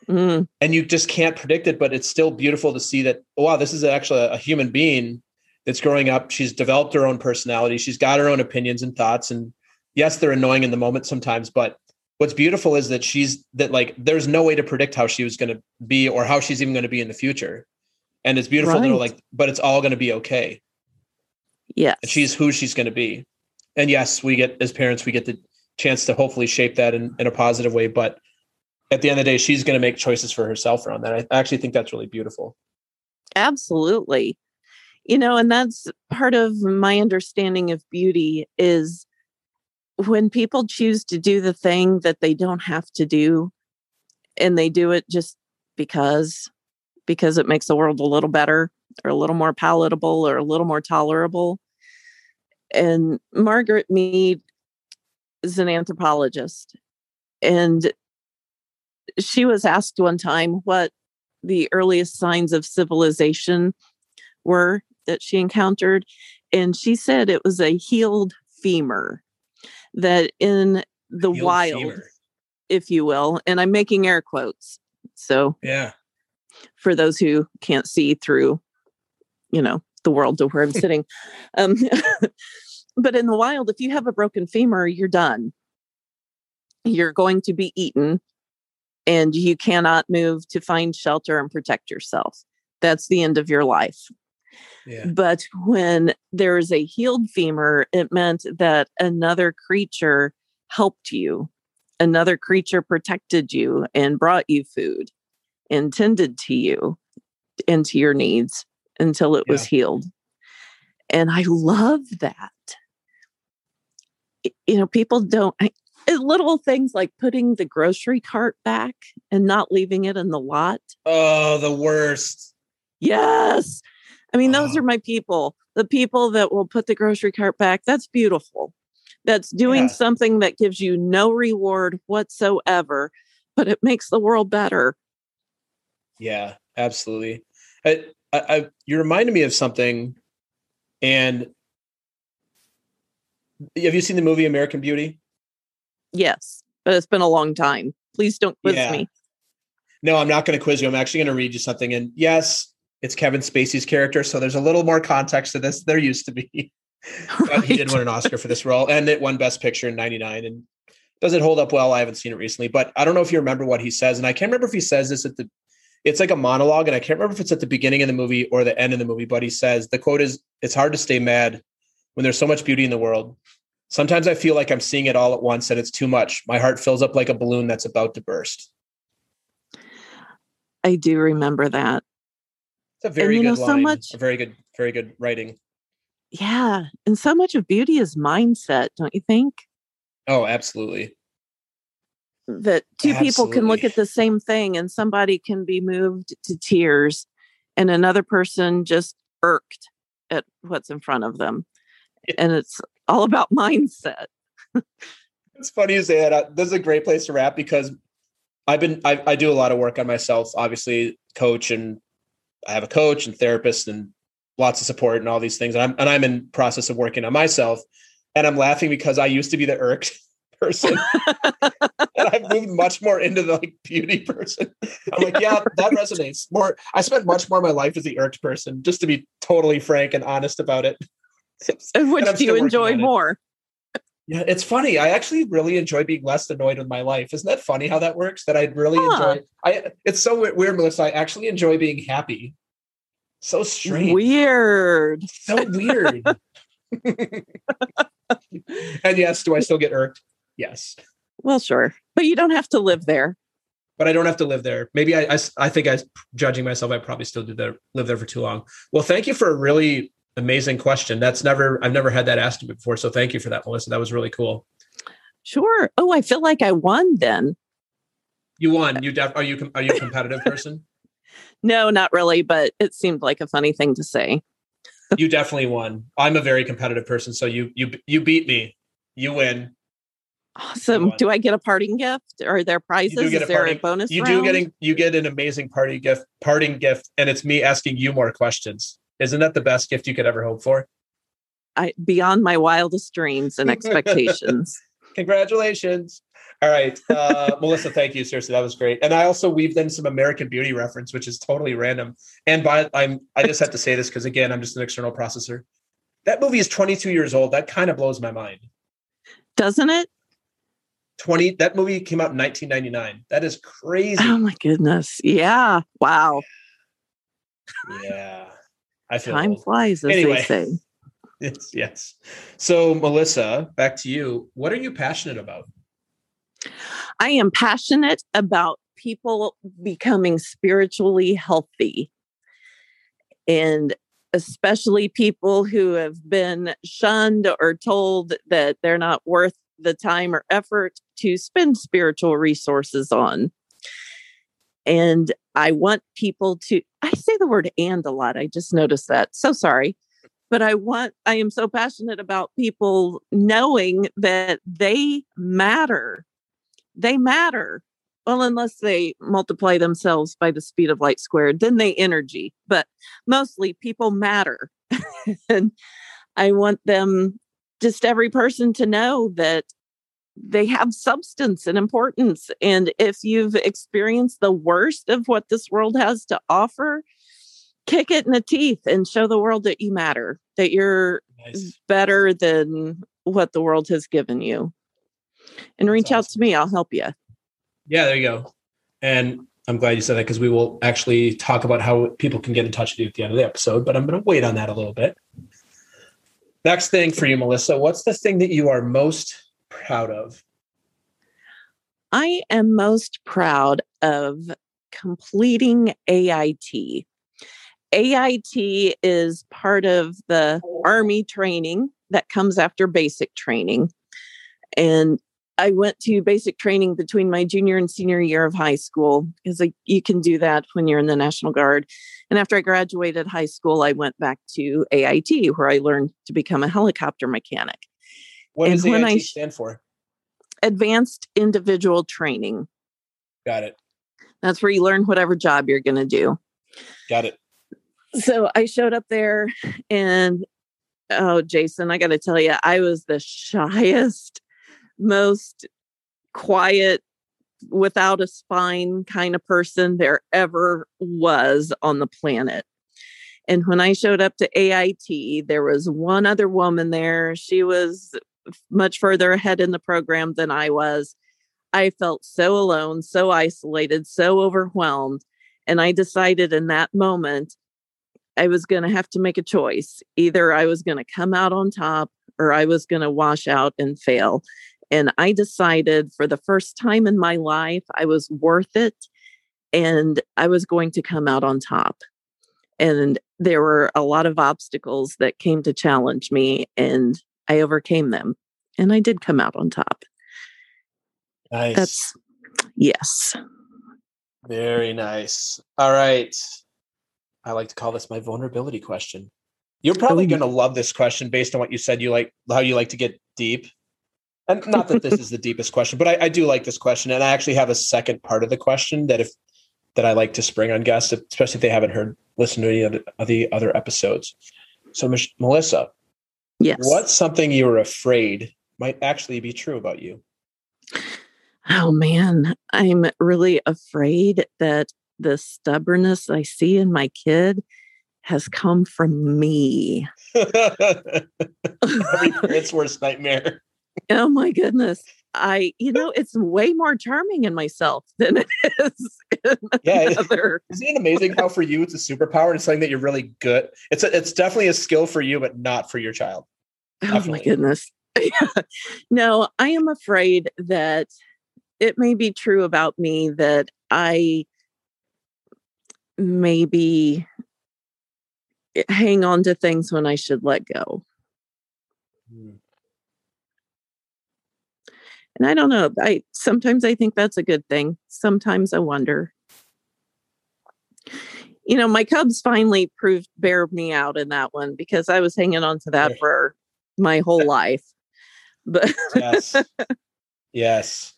Mm. And you just can't predict it, but it's still beautiful to see that, oh, wow, this is actually a human being that's growing up. She's developed her own personality. She's got her own opinions and thoughts. And yes, they're annoying in the moment sometimes, but what's beautiful is that like, there's no way to predict how she was going to be or how she's even going to be in the future. And it's beautiful to know, like, but it's all going to be okay. Yes. And she's who she's going to be. And yes, as parents, we get the chance to hopefully shape that in a positive way. But at the end of the day, she's going to make choices for herself around that. I actually think that's really beautiful. Absolutely. And that's part of my understanding of beauty is when people choose to do the thing that they don't have to do, and they do it just because it makes the world a little better or a little more palatable or a little more tolerable. And Margaret Mead is an anthropologist, and she was asked one time what the earliest signs of civilization were that she encountered. And she said it was a healed femur, that in the wild, femur, if you will, and I'm making air quotes. So yeah, for those who can't see through, the world to where I'm sitting. But in the wild, if you have a broken femur, you're done. You're going to be eaten, and you cannot move to find shelter and protect yourself. That's the end of your life. Yeah. But when there is a healed femur, it meant that another creature helped you. Another creature protected you and brought you food and tended to you and to your needs until it was healed. And I love that. People don't, little things like putting the grocery cart back and not leaving it in the lot. Oh, the worst. Yes. I mean, those are my people, the people that will put the grocery cart back. That's beautiful. That's doing something that gives you no reward whatsoever, but it makes the world better. Yeah, absolutely. You reminded me of something. And have you seen the movie American Beauty? Yes, but it's been a long time. Please don't quiz me. No, I'm not going to quiz you. I'm actually going to read you something. And yes, it's Kevin Spacey's character, so there's a little more context to this. There used to be. But he did win an Oscar for this role, and it won Best Picture in '99. And does it hold up well? I haven't seen it recently, but I don't know if you remember what he says. And I can't remember if he says this it's like a monologue, and I can't remember if it's at the beginning of the movie or the end of the movie, but he says, the quote is, "It's hard to stay mad when there's so much beauty in the world. Sometimes I feel like I'm seeing it all at once and it's too much. My heart fills up like a balloon that's about to burst." I do remember that. It's a very good line. Very good writing. Yeah. And so much of beauty is mindset, don't you think? Oh, absolutely. That two people can look at the same thing and somebody can be moved to tears and another person just irked at what's in front of them. And it's all about mindset. It's funny you say that. This is a great place to wrap because I do a lot of work on myself, obviously coach, and I have a coach and therapist and lots of support and all these things. And I'm in process of working on myself, and I'm laughing because I used to be the irked person and I've moved much more into the beauty person. I'm like, yeah, that resonates more. I spent much more of my life as the irked person, just to be totally frank and honest about it. And which do you enjoy more? Yeah, it's funny. I actually really enjoy being less annoyed with my life. Isn't that funny how that works? That I really enjoy. It's so weird, Melissa. I actually enjoy being happy. So strange. Weird. So weird. And yes, do I still get irked? Yes. Well, sure. But you don't have to live there. But I don't have to live there. Maybe I think judging myself, I probably still live there for too long. Well, thank you for a really amazing question. I've never had that asked before. So thank you for that, Melissa. That was really cool. Sure. Oh, I feel like I won then. You won. Are you a competitive person? No, not really, but it seemed like a funny thing to say. You definitely won. I'm a very competitive person. So you beat me. You win. Awesome. Do I get a parting gift? Are there prizes? Is there a bonus round? You get an amazing parting gift, and it's me asking you more questions. Isn't that the best gift you could ever hope for? Beyond my wildest dreams and expectations. Congratulations. All right. Melissa, thank you. Seriously, that was great. And I also weaved in some American Beauty reference, which is totally random. And I just have to say this because, again, I'm just an external processor. That movie is 22 years old. That kind of blows my mind. Doesn't it? That movie came out in 1999. That is crazy. Oh my goodness. Yeah. Wow. Yeah. I feel time old. flies, as they say. Yes. So, Melissa, back to you. What are you passionate about? I am passionate about people becoming spiritually healthy, and especially people who have been shunned or told that they're not worth the time or effort to spend spiritual resources on. And I want people to, I say the word "and" a lot. I just noticed that. So sorry. But I am so passionate about people knowing that they matter. They matter. Well, unless they multiply themselves by the speed of light squared, then they energy. But mostly people matter. And I want them, just every person, to know that they have substance and importance. And if you've experienced the worst of what this world has to offer, kick it in the teeth and show the world that you matter, that you're better than what the world has given you. And reach out to me. I'll help you. Yeah, there you go. And I'm glad you said that, because we will actually talk about how people can get in touch with you at the end of the episode, but I'm going to wait on that a little bit. Next thing for you, Melissa, what's the thing that you are most proud of? I am most proud of completing AIT. AIT is part of the Army training that comes after basic training. And I went to basic training between my junior and senior year of high school, because you can do that when you're in the National Guard. And after I graduated high school, I went back to AIT, where I learned to become a helicopter mechanic. What does AIT stand for? Advanced Individual Training. Got it. That's where you learn whatever job you're going to do. Got it. So I showed up there, and Jason, I got to tell you, I was the shyest, most quiet, without a spine kind of person there ever was on the planet. And when I showed up to AIT, there was one other woman there. She was much further ahead in the program than I was. I felt so alone, so isolated, so overwhelmed. And I decided in that moment, I was going to have to make a choice. Either I was going to come out on top, or I was going to wash out and fail. And I decided, for the first time in my life, I was worth it, and I was going to come out on top. And there were a lot of obstacles that came to challenge me, and I overcame them. And I did come out on top. Nice. Yes. Very nice. All right. I like to call this my vulnerability question. You're probably going to love this question based on what you said. You like how you like to get deep. And not that this is the deepest question, but I do like this question. And I actually have a second part of the question that I like to spring on guests, especially if they haven't listened to any of the other episodes. So, Melissa, yes, what's something you were afraid might actually be true about you? Oh man, I'm really afraid that the stubbornness I see in my kid has come from me. Every parent's worst nightmare. Oh my goodness. It's way more charming in myself than it is in another. Isn't it amazing how for you it's a superpower and it's something that you're really good? It's definitely a skill for you, but not for your child. Definitely. Oh my goodness. No, I am afraid that it may be true about me that I maybe hang on to things when I should let go. And I don't know. Sometimes I think that's a good thing. Sometimes I wonder. My Cubs finally bared me out in that one, because I was hanging on to that for my whole life. But Yes.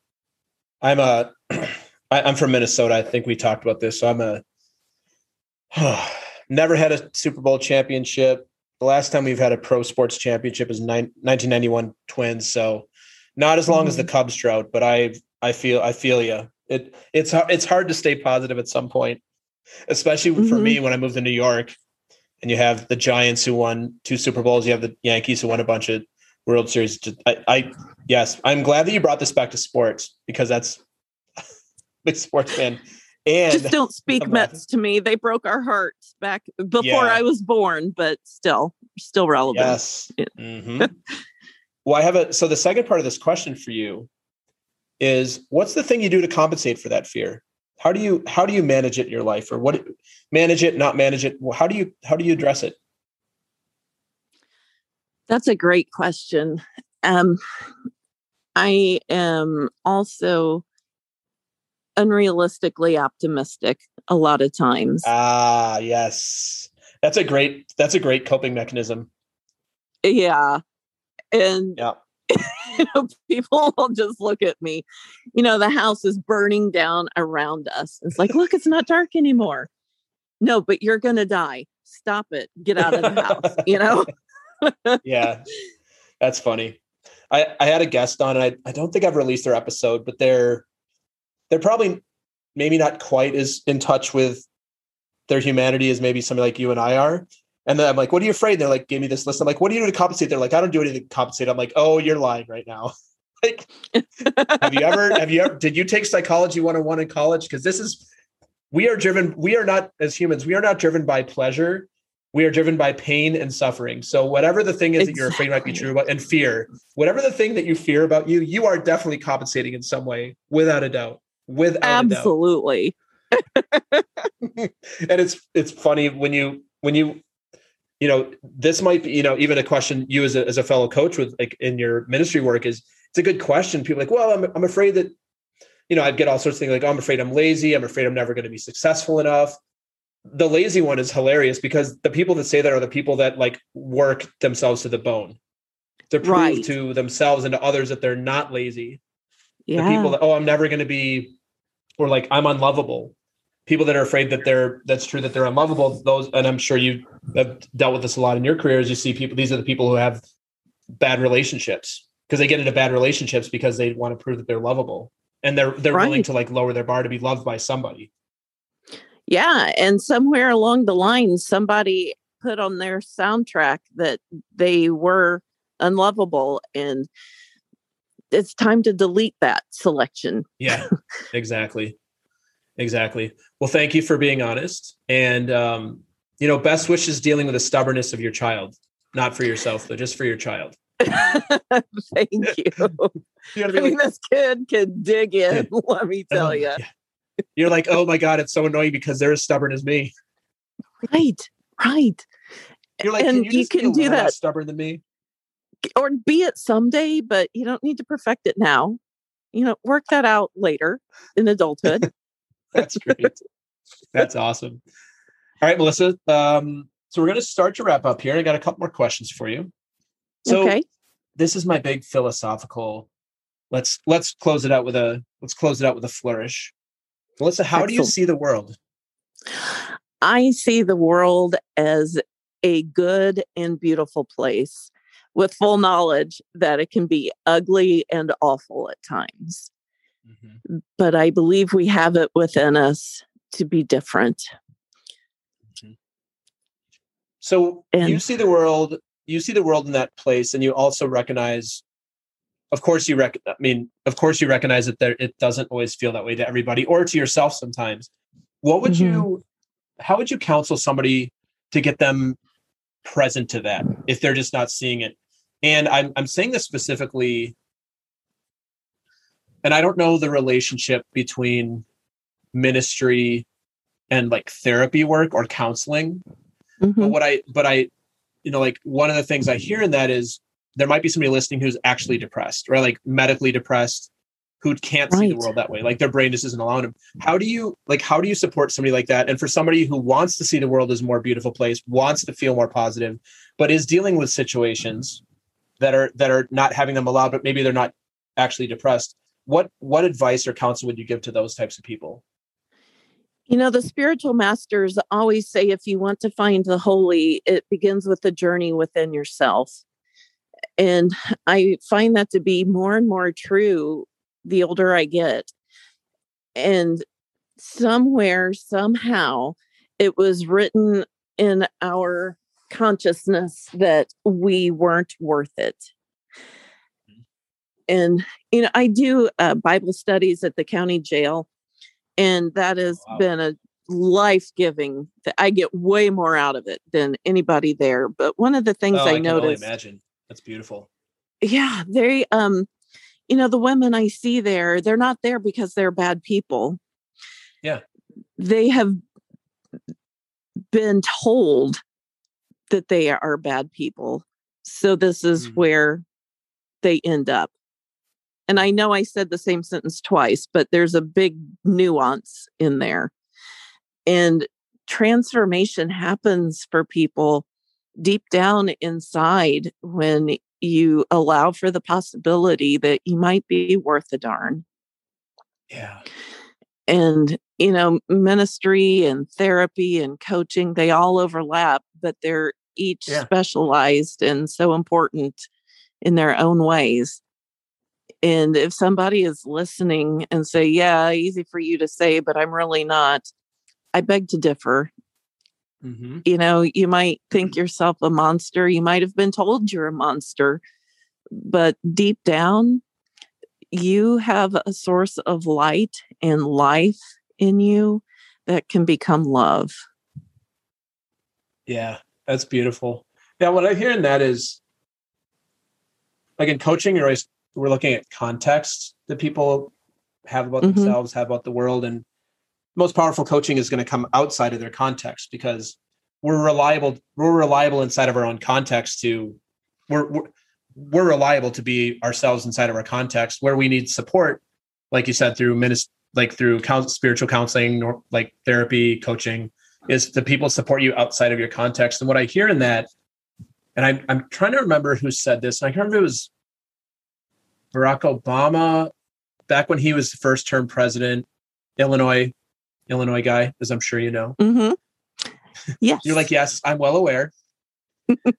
I'm from Minnesota. I think we talked about this. So never had a Super Bowl championship. The last time we've had a pro sports championship is 1991 Twins. So Not as long as the Cubs drought, but I feel you. It's hard to stay positive at some point, especially for me when I moved to New York, and you have the Giants who won 2 Super Bowls. You have the Yankees who won a bunch of World Series. Yes, I'm glad that you brought this back to sports, because that's big sports fan. And just don't speak Mets to me. They broke our hearts back before I was born, but still relevant. Yes. Yeah. Well, so the second part of this question for you is, what's the thing you do to compensate for that fear? How do you manage it in your life, or what manage it, not manage it? How do you address it? That's a great question. I am also unrealistically optimistic a lot of times. Yes. That's a great coping mechanism. Yeah. And people will just look at me. The house is burning down around us. It's like, look, it's not dark anymore. No, but you're going to die. Stop it. Get out of the house, Yeah. That's funny. I had a guest on, and I don't think I've released their episode, but they're probably maybe not quite as in touch with their humanity as maybe somebody like you and I are. And then I'm like, what are you afraid? And they're like, give me this list. I'm like, what do you do to compensate? They're like, I don't do anything to compensate. I'm like, oh, you're lying right now. Like, have you ever, did you take Psychology 101 in college? Because we are not, as humans, we are not driven by pleasure. We are driven by pain and suffering. So whatever the thing is that you're afraid might be true about, and fear, whatever the thing that you fear about you are definitely compensating in some way, without a doubt. Absolutely. And it's funny when you this might be, even a question you as a fellow coach with, like, in your ministry work, it's a good question. People are like, well, I'm afraid that, I'd get all sorts of things like, oh, I'm afraid I'm lazy. I'm afraid I'm never going to be successful enough. The lazy one is hilarious, because the people that say that are the people that, like, work themselves to the bone to prove to themselves and to others that they're not lazy. Yeah. The people that, oh, I'm never going to be, or like, I'm unlovable. People that are afraid that that's true, that they're unlovable. Those, and I'm sure you have dealt with this a lot in your careers. You see people, these are the people who have bad relationships, because they get into bad relationships because they want to prove that they're lovable, and they're willing to, like, lower their bar to be loved by somebody. Yeah. And somewhere along the line, somebody put on their soundtrack that they were unlovable, and it's time to delete that selection. Yeah, exactly. Well, thank you for being honest. And, best wishes dealing with the stubbornness of your child, not for yourself, but just for your child. Thank you. This kid can dig in, let me tell you. Yeah. You're like, oh my God, it's so annoying because they're as stubborn as me. Right. You're like, and you can do that. Less stubborn than me? Or be it someday, but you don't need to perfect it now. Work that out later in adulthood. That's great. That's awesome. All right, Melissa. So we're going to start to wrap up here. I got a couple more questions for you. So This is my big philosophical. Let's close it out with a flourish. Melissa, how do you see the world? I see the world as a good and beautiful place, with full knowledge that it can be ugly and awful at times. Mm-hmm. But I believe we have it within us to be different. Mm-hmm. So you see the world in that place, and you also recognize, of course you recognize that it doesn't always feel that way to everybody, or to yourself sometimes. What would how would you counsel somebody to get them present to that if they're just not seeing it? And I'm saying this specifically, and I don't know the relationship between ministry and, like, therapy work or counseling. Mm-hmm. But I, like, one of the things I hear in that is there might be somebody listening who's actually depressed, or, like, medically depressed, who can't see the world that way. Like, their brain just isn't allowing them. How do you support somebody like that? And for somebody who wants to see the world as a more beautiful place, wants to feel more positive, but is dealing with situations that are not having them allowed, but maybe they're not actually depressed. What advice or counsel would you give to those types of people? The spiritual masters always say, if you want to find the holy, it begins with the journey within yourself. And I find that to be more and more true the older I get. And somewhere, somehow, it was written in our consciousness that we weren't worth it. And, I do Bible studies at the county jail, and that has been a life-giving. I get way more out of it than anybody there. But one of the things I can noticed, only imagine. That's beautiful. Yeah, they, the women I see there, they're not there because they're bad people. Yeah. They have been told that they are bad people. So this is where they end up. And I know I said the same sentence twice, but there's a big nuance in there. And transformation happens for people deep down inside when you allow for the possibility that you might be worth a darn. Yeah. And, ministry and therapy and coaching, they all overlap, but they're each specialized and so important in their own ways. And if somebody is listening and say, yeah, easy for you to say, but I'm really not, I beg to differ. Mm-hmm. You might think yourself a monster. You might have been told you're a monster, but deep down, you have a source of light and life in you that can become love. Yeah, that's beautiful. Yeah, what I hear in that is, like in coaching, we're looking at context that people have about themselves, have about the world, and most powerful coaching is going to come outside of their context, because we're reliable inside of our own context we're reliable to be ourselves inside of our context. Where we need support, like you said, through spiritual counseling, or like therapy, coaching, is the people support you outside of your context. And what I hear in that, and I'm trying to remember who said this, and I can't remember if it was Barack Obama back when he was the first term president, Illinois guy, as I'm sure you know. Mm-hmm. Yes. You're like, yes, I'm well aware. It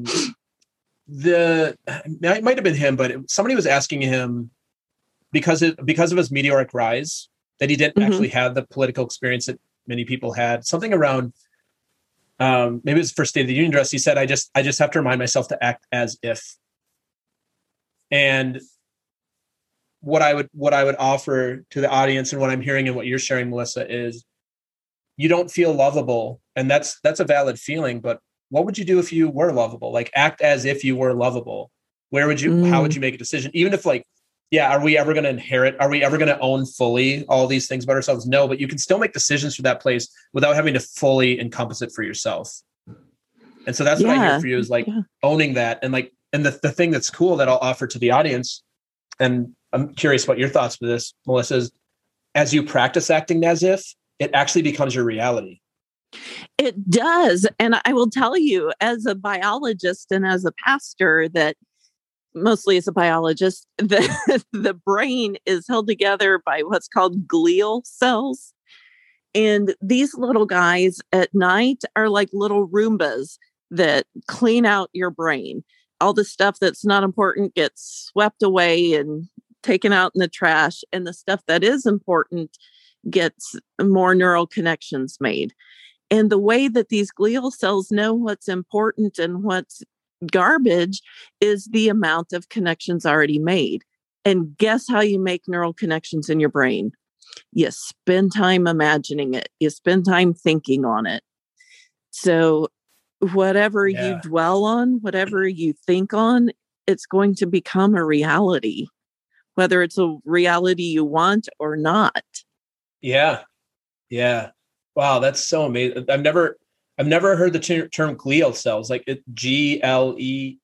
might have been him, but somebody was asking him, because of his meteoric rise, that he didn't actually have the political experience that many people had. Something around, maybe it was for State of the Union address. He said, I just have to remind myself to act as if. And what I would offer to the audience, and what I'm hearing and what you're sharing, Melissa, is you don't feel lovable. And that's a valid feeling, but what would you do if you were lovable? Like, act as if you were lovable. How would you make a decision? Even if, like, are we ever going to inherit? Are we ever going to own fully all these things about ourselves? No, but you can still make decisions for that place without having to fully encompass it for yourself. And so that's what I hear for you is like owning that. And like, and the thing that's cool that I'll offer to the audience, and I'm curious what your thoughts with this, Melissa, is as you practice acting as if, it actually becomes your reality. It does. And I will tell you, as a biologist and as a pastor, that mostly as a biologist, the brain is held together by what's called glial cells. And these little guys at night are like little Roombas that clean out your brain. All the stuff that's not important gets swept away and taken out in the trash. And the stuff that is important gets more neural connections made. And the way that these glial cells know what's important and what's garbage is the amount of connections already made. And guess how you make neural connections in your brain? You spend time imagining it. You spend time thinking on it. So whatever you dwell on, whatever you think on, it's going to become a reality, whether it's a reality you want or not. Yeah. Yeah. Wow. That's so amazing. I've never heard the term glial cells, like it GLEL.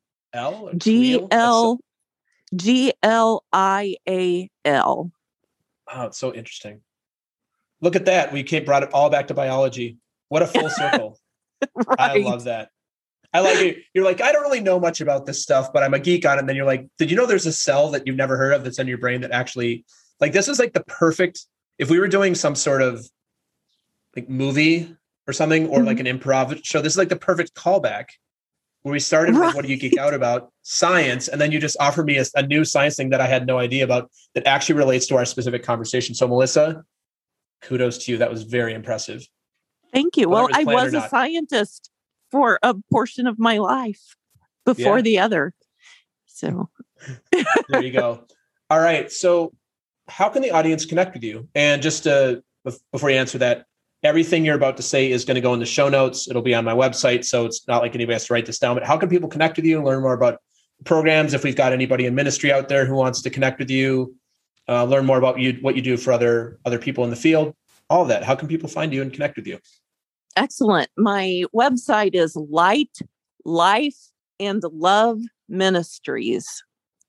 GLIAL. Oh, it's so interesting. Look at that. We brought it all back to biology. What a full circle. Right. I love that. I like it. You're like, I don't really know much about this stuff, but I'm a geek on it. And then you're like, did you know there's a cell that you've never heard of that's in your brain that actually, like, this is like the perfect, if we were doing some sort of like movie or something, or like an improv show, this is like the perfect callback where we started with what do you geek out about? Science. And then you just offered me a new science thing that I had no idea about that actually relates to our specific conversation. So Melissa, kudos to you. That was very impressive. Thank you. Well, I was a scientist for a portion of my life before the other. So there you go. All right. So how can the audience connect with you? And just before you answer that, everything you're about to say is going to go in the show notes. It'll be on my website. So it's not like anybody has to write this down, but how can people connect with you and learn more about programs? If we've got anybody in ministry out there who wants to connect with you, learn more about you, what you do for other people in the field, all of that. How can people find you and connect with you? Excellent. My website is Light, Life, and Love Ministries.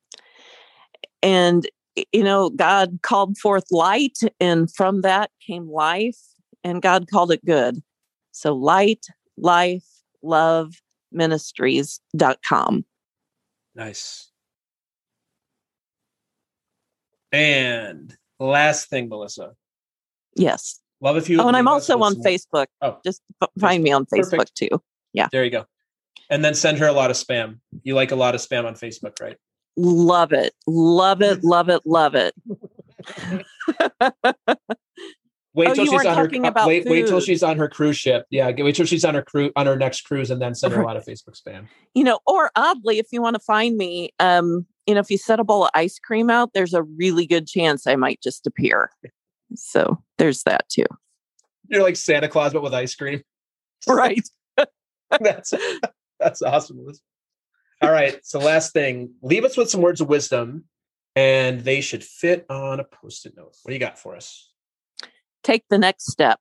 And, God called forth light, and from that came life, and God called it good. So Light, Life, Love Ministries.com. Nice. And last thing, Melissa. Yes. Love if you. Oh, and I'm also on Facebook. Oh, just find me on Facebook. Perfect. Too. Yeah. There you go. And then send her a lot of spam. You like a lot of spam on Facebook, right? Love it. Love it. Love it. Love it. Wait till she's on her. Wait till she's on her cruise ship. Yeah, wait till she's on her next cruise, and then send her a lot of Facebook spam. Or oddly, if you want to find me, if you set a bowl of ice cream out, there's a really good chance I might just appear. So there's that too. You're like Santa Claus, but with ice cream, right? That's awesome. All right. So last thing, leave us with some words of wisdom, and they should fit on a Post-it note. What do you got for us? Take the next step.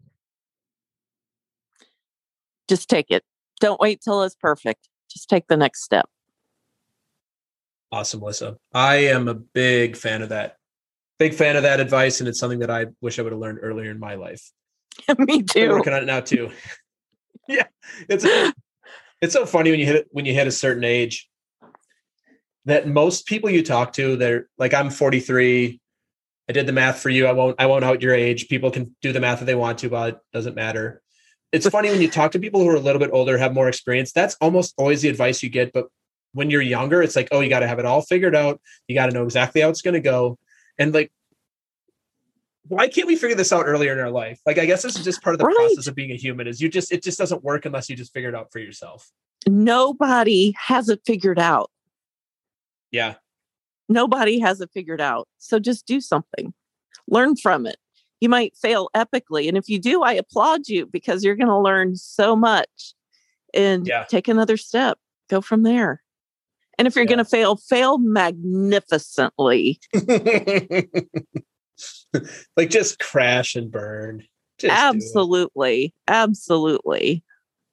Just take it. Don't wait till it's perfect. Just take the next step. Awesome, Melissa. I am a big fan of that. Big fan of that advice, and it's something that I wish I would have learned earlier in my life. Me too. I'm working on it now too. Yeah, it's so funny when you hit a certain age that most people you talk to, they're like, I'm 43. I did the math for you. I won't out your age. People can do the math if they want to, but it doesn't matter. It's funny when you talk to people who are a little bit older, have more experience. That's almost always the advice you get. But when you're younger, it's like, oh, you got to have it all figured out. You got to know exactly how it's going to go. And like, why can't we figure this out earlier in our life? Like, I guess this is just part of the process of being a human is it just doesn't work unless you just figure it out for yourself. Nobody has it figured out. Yeah. Nobody has it figured out. So just do something. Learn from it. You might fail epically. And if you do, I applaud you because you're going to learn so much and take another step. Go from there. And if you're going to fail magnificently. Like just crash and burn. Absolutely. Absolutely.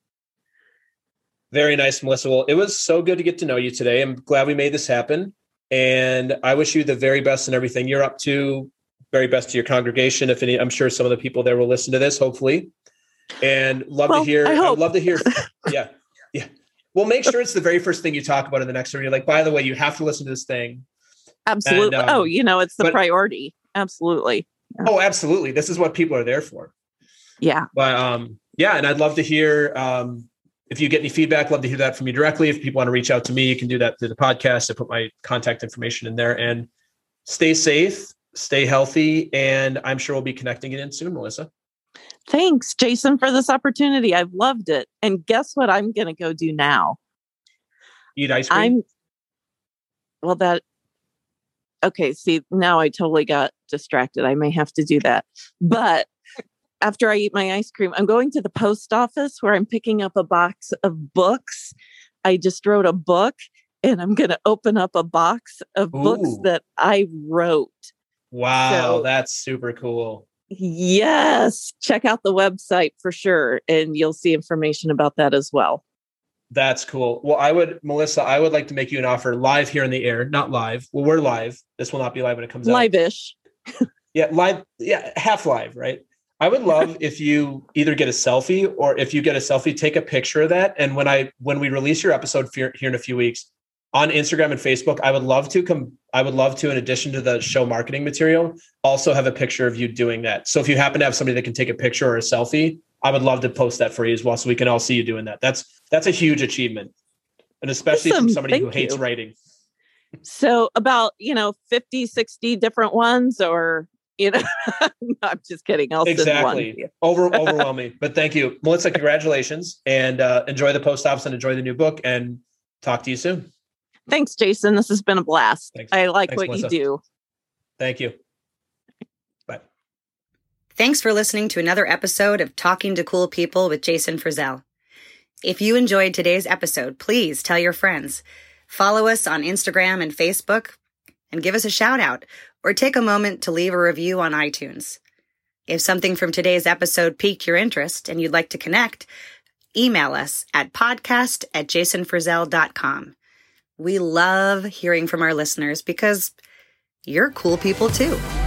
Very nice, Melissa. Well, it was so good to get to know you today. I'm glad we made this happen. And I wish you the very best in everything you're up to, very best to your congregation. I'm sure some of the people there will listen to this, hopefully. And I'd love to hear. Yeah. Yeah. Well, make sure it's the very first thing you talk about in the next one. You're like, by the way, you have to listen to this thing. Absolutely. And, it's the priority. Absolutely. Yeah. Oh, absolutely. This is what people are there for. Yeah. But and I'd love to hear if you get any feedback, love to hear that from you directly. If people want to reach out to me, you can do that through the podcast. I put my contact information in there. And stay safe, stay healthy, and I'm sure we'll be connecting again soon, Melissa. Thanks, Jason, for this opportunity. I've loved it. And guess what I'm going to go do now? Eat ice cream? Okay, see, now I totally got distracted. I may have to do that. But after I eat my ice cream, I'm going to the post office where I'm picking up a box of books. I just wrote a book and I'm going to open up a box of books that I wrote. Wow, that's super cool. Yes. Check out the website for sure. And you'll see information about that as well. That's cool. Well, Melissa, I would like to make you an offer live here in the air, not live. Well, we're live. This will not be live when it comes out. Live-ish. Yeah, live. Yeah, half live, right? I would love if you either get a selfie or if you get a selfie, take a picture of that. And when we release your episode here in a few weeks on Instagram and Facebook, I would love to, in addition to the show marketing material, also have a picture of you doing that. So if you happen to have somebody that can take a picture or a selfie, I would love to post that for you as well, so we can all see you doing that. That's a huge achievement. and especially Awesome. from somebody Thank who hates you. writing. So about, 50, 60 different ones, or, no, I'm just kidding. I'll send one to Exactly. you. Overwhelming. But thank you, Melissa. Congratulations, and enjoy the post office and enjoy the new book, and talk to you soon. Thanks, Jason. This has been a blast. Thanks. I like Thanks, what Melissa. you do. Thank you. Bye. Thanks for listening to another episode of Talking to Cool People with Jason Frizzell. If you enjoyed today's episode, please tell your friends. Follow us on Instagram and Facebook, and give us a shout out, or take a moment to leave a review on iTunes. If something from today's episode piqued your interest and you'd like to connect, email us at podcast@jasonfrizzell.com. We love hearing from our listeners because you're cool people too.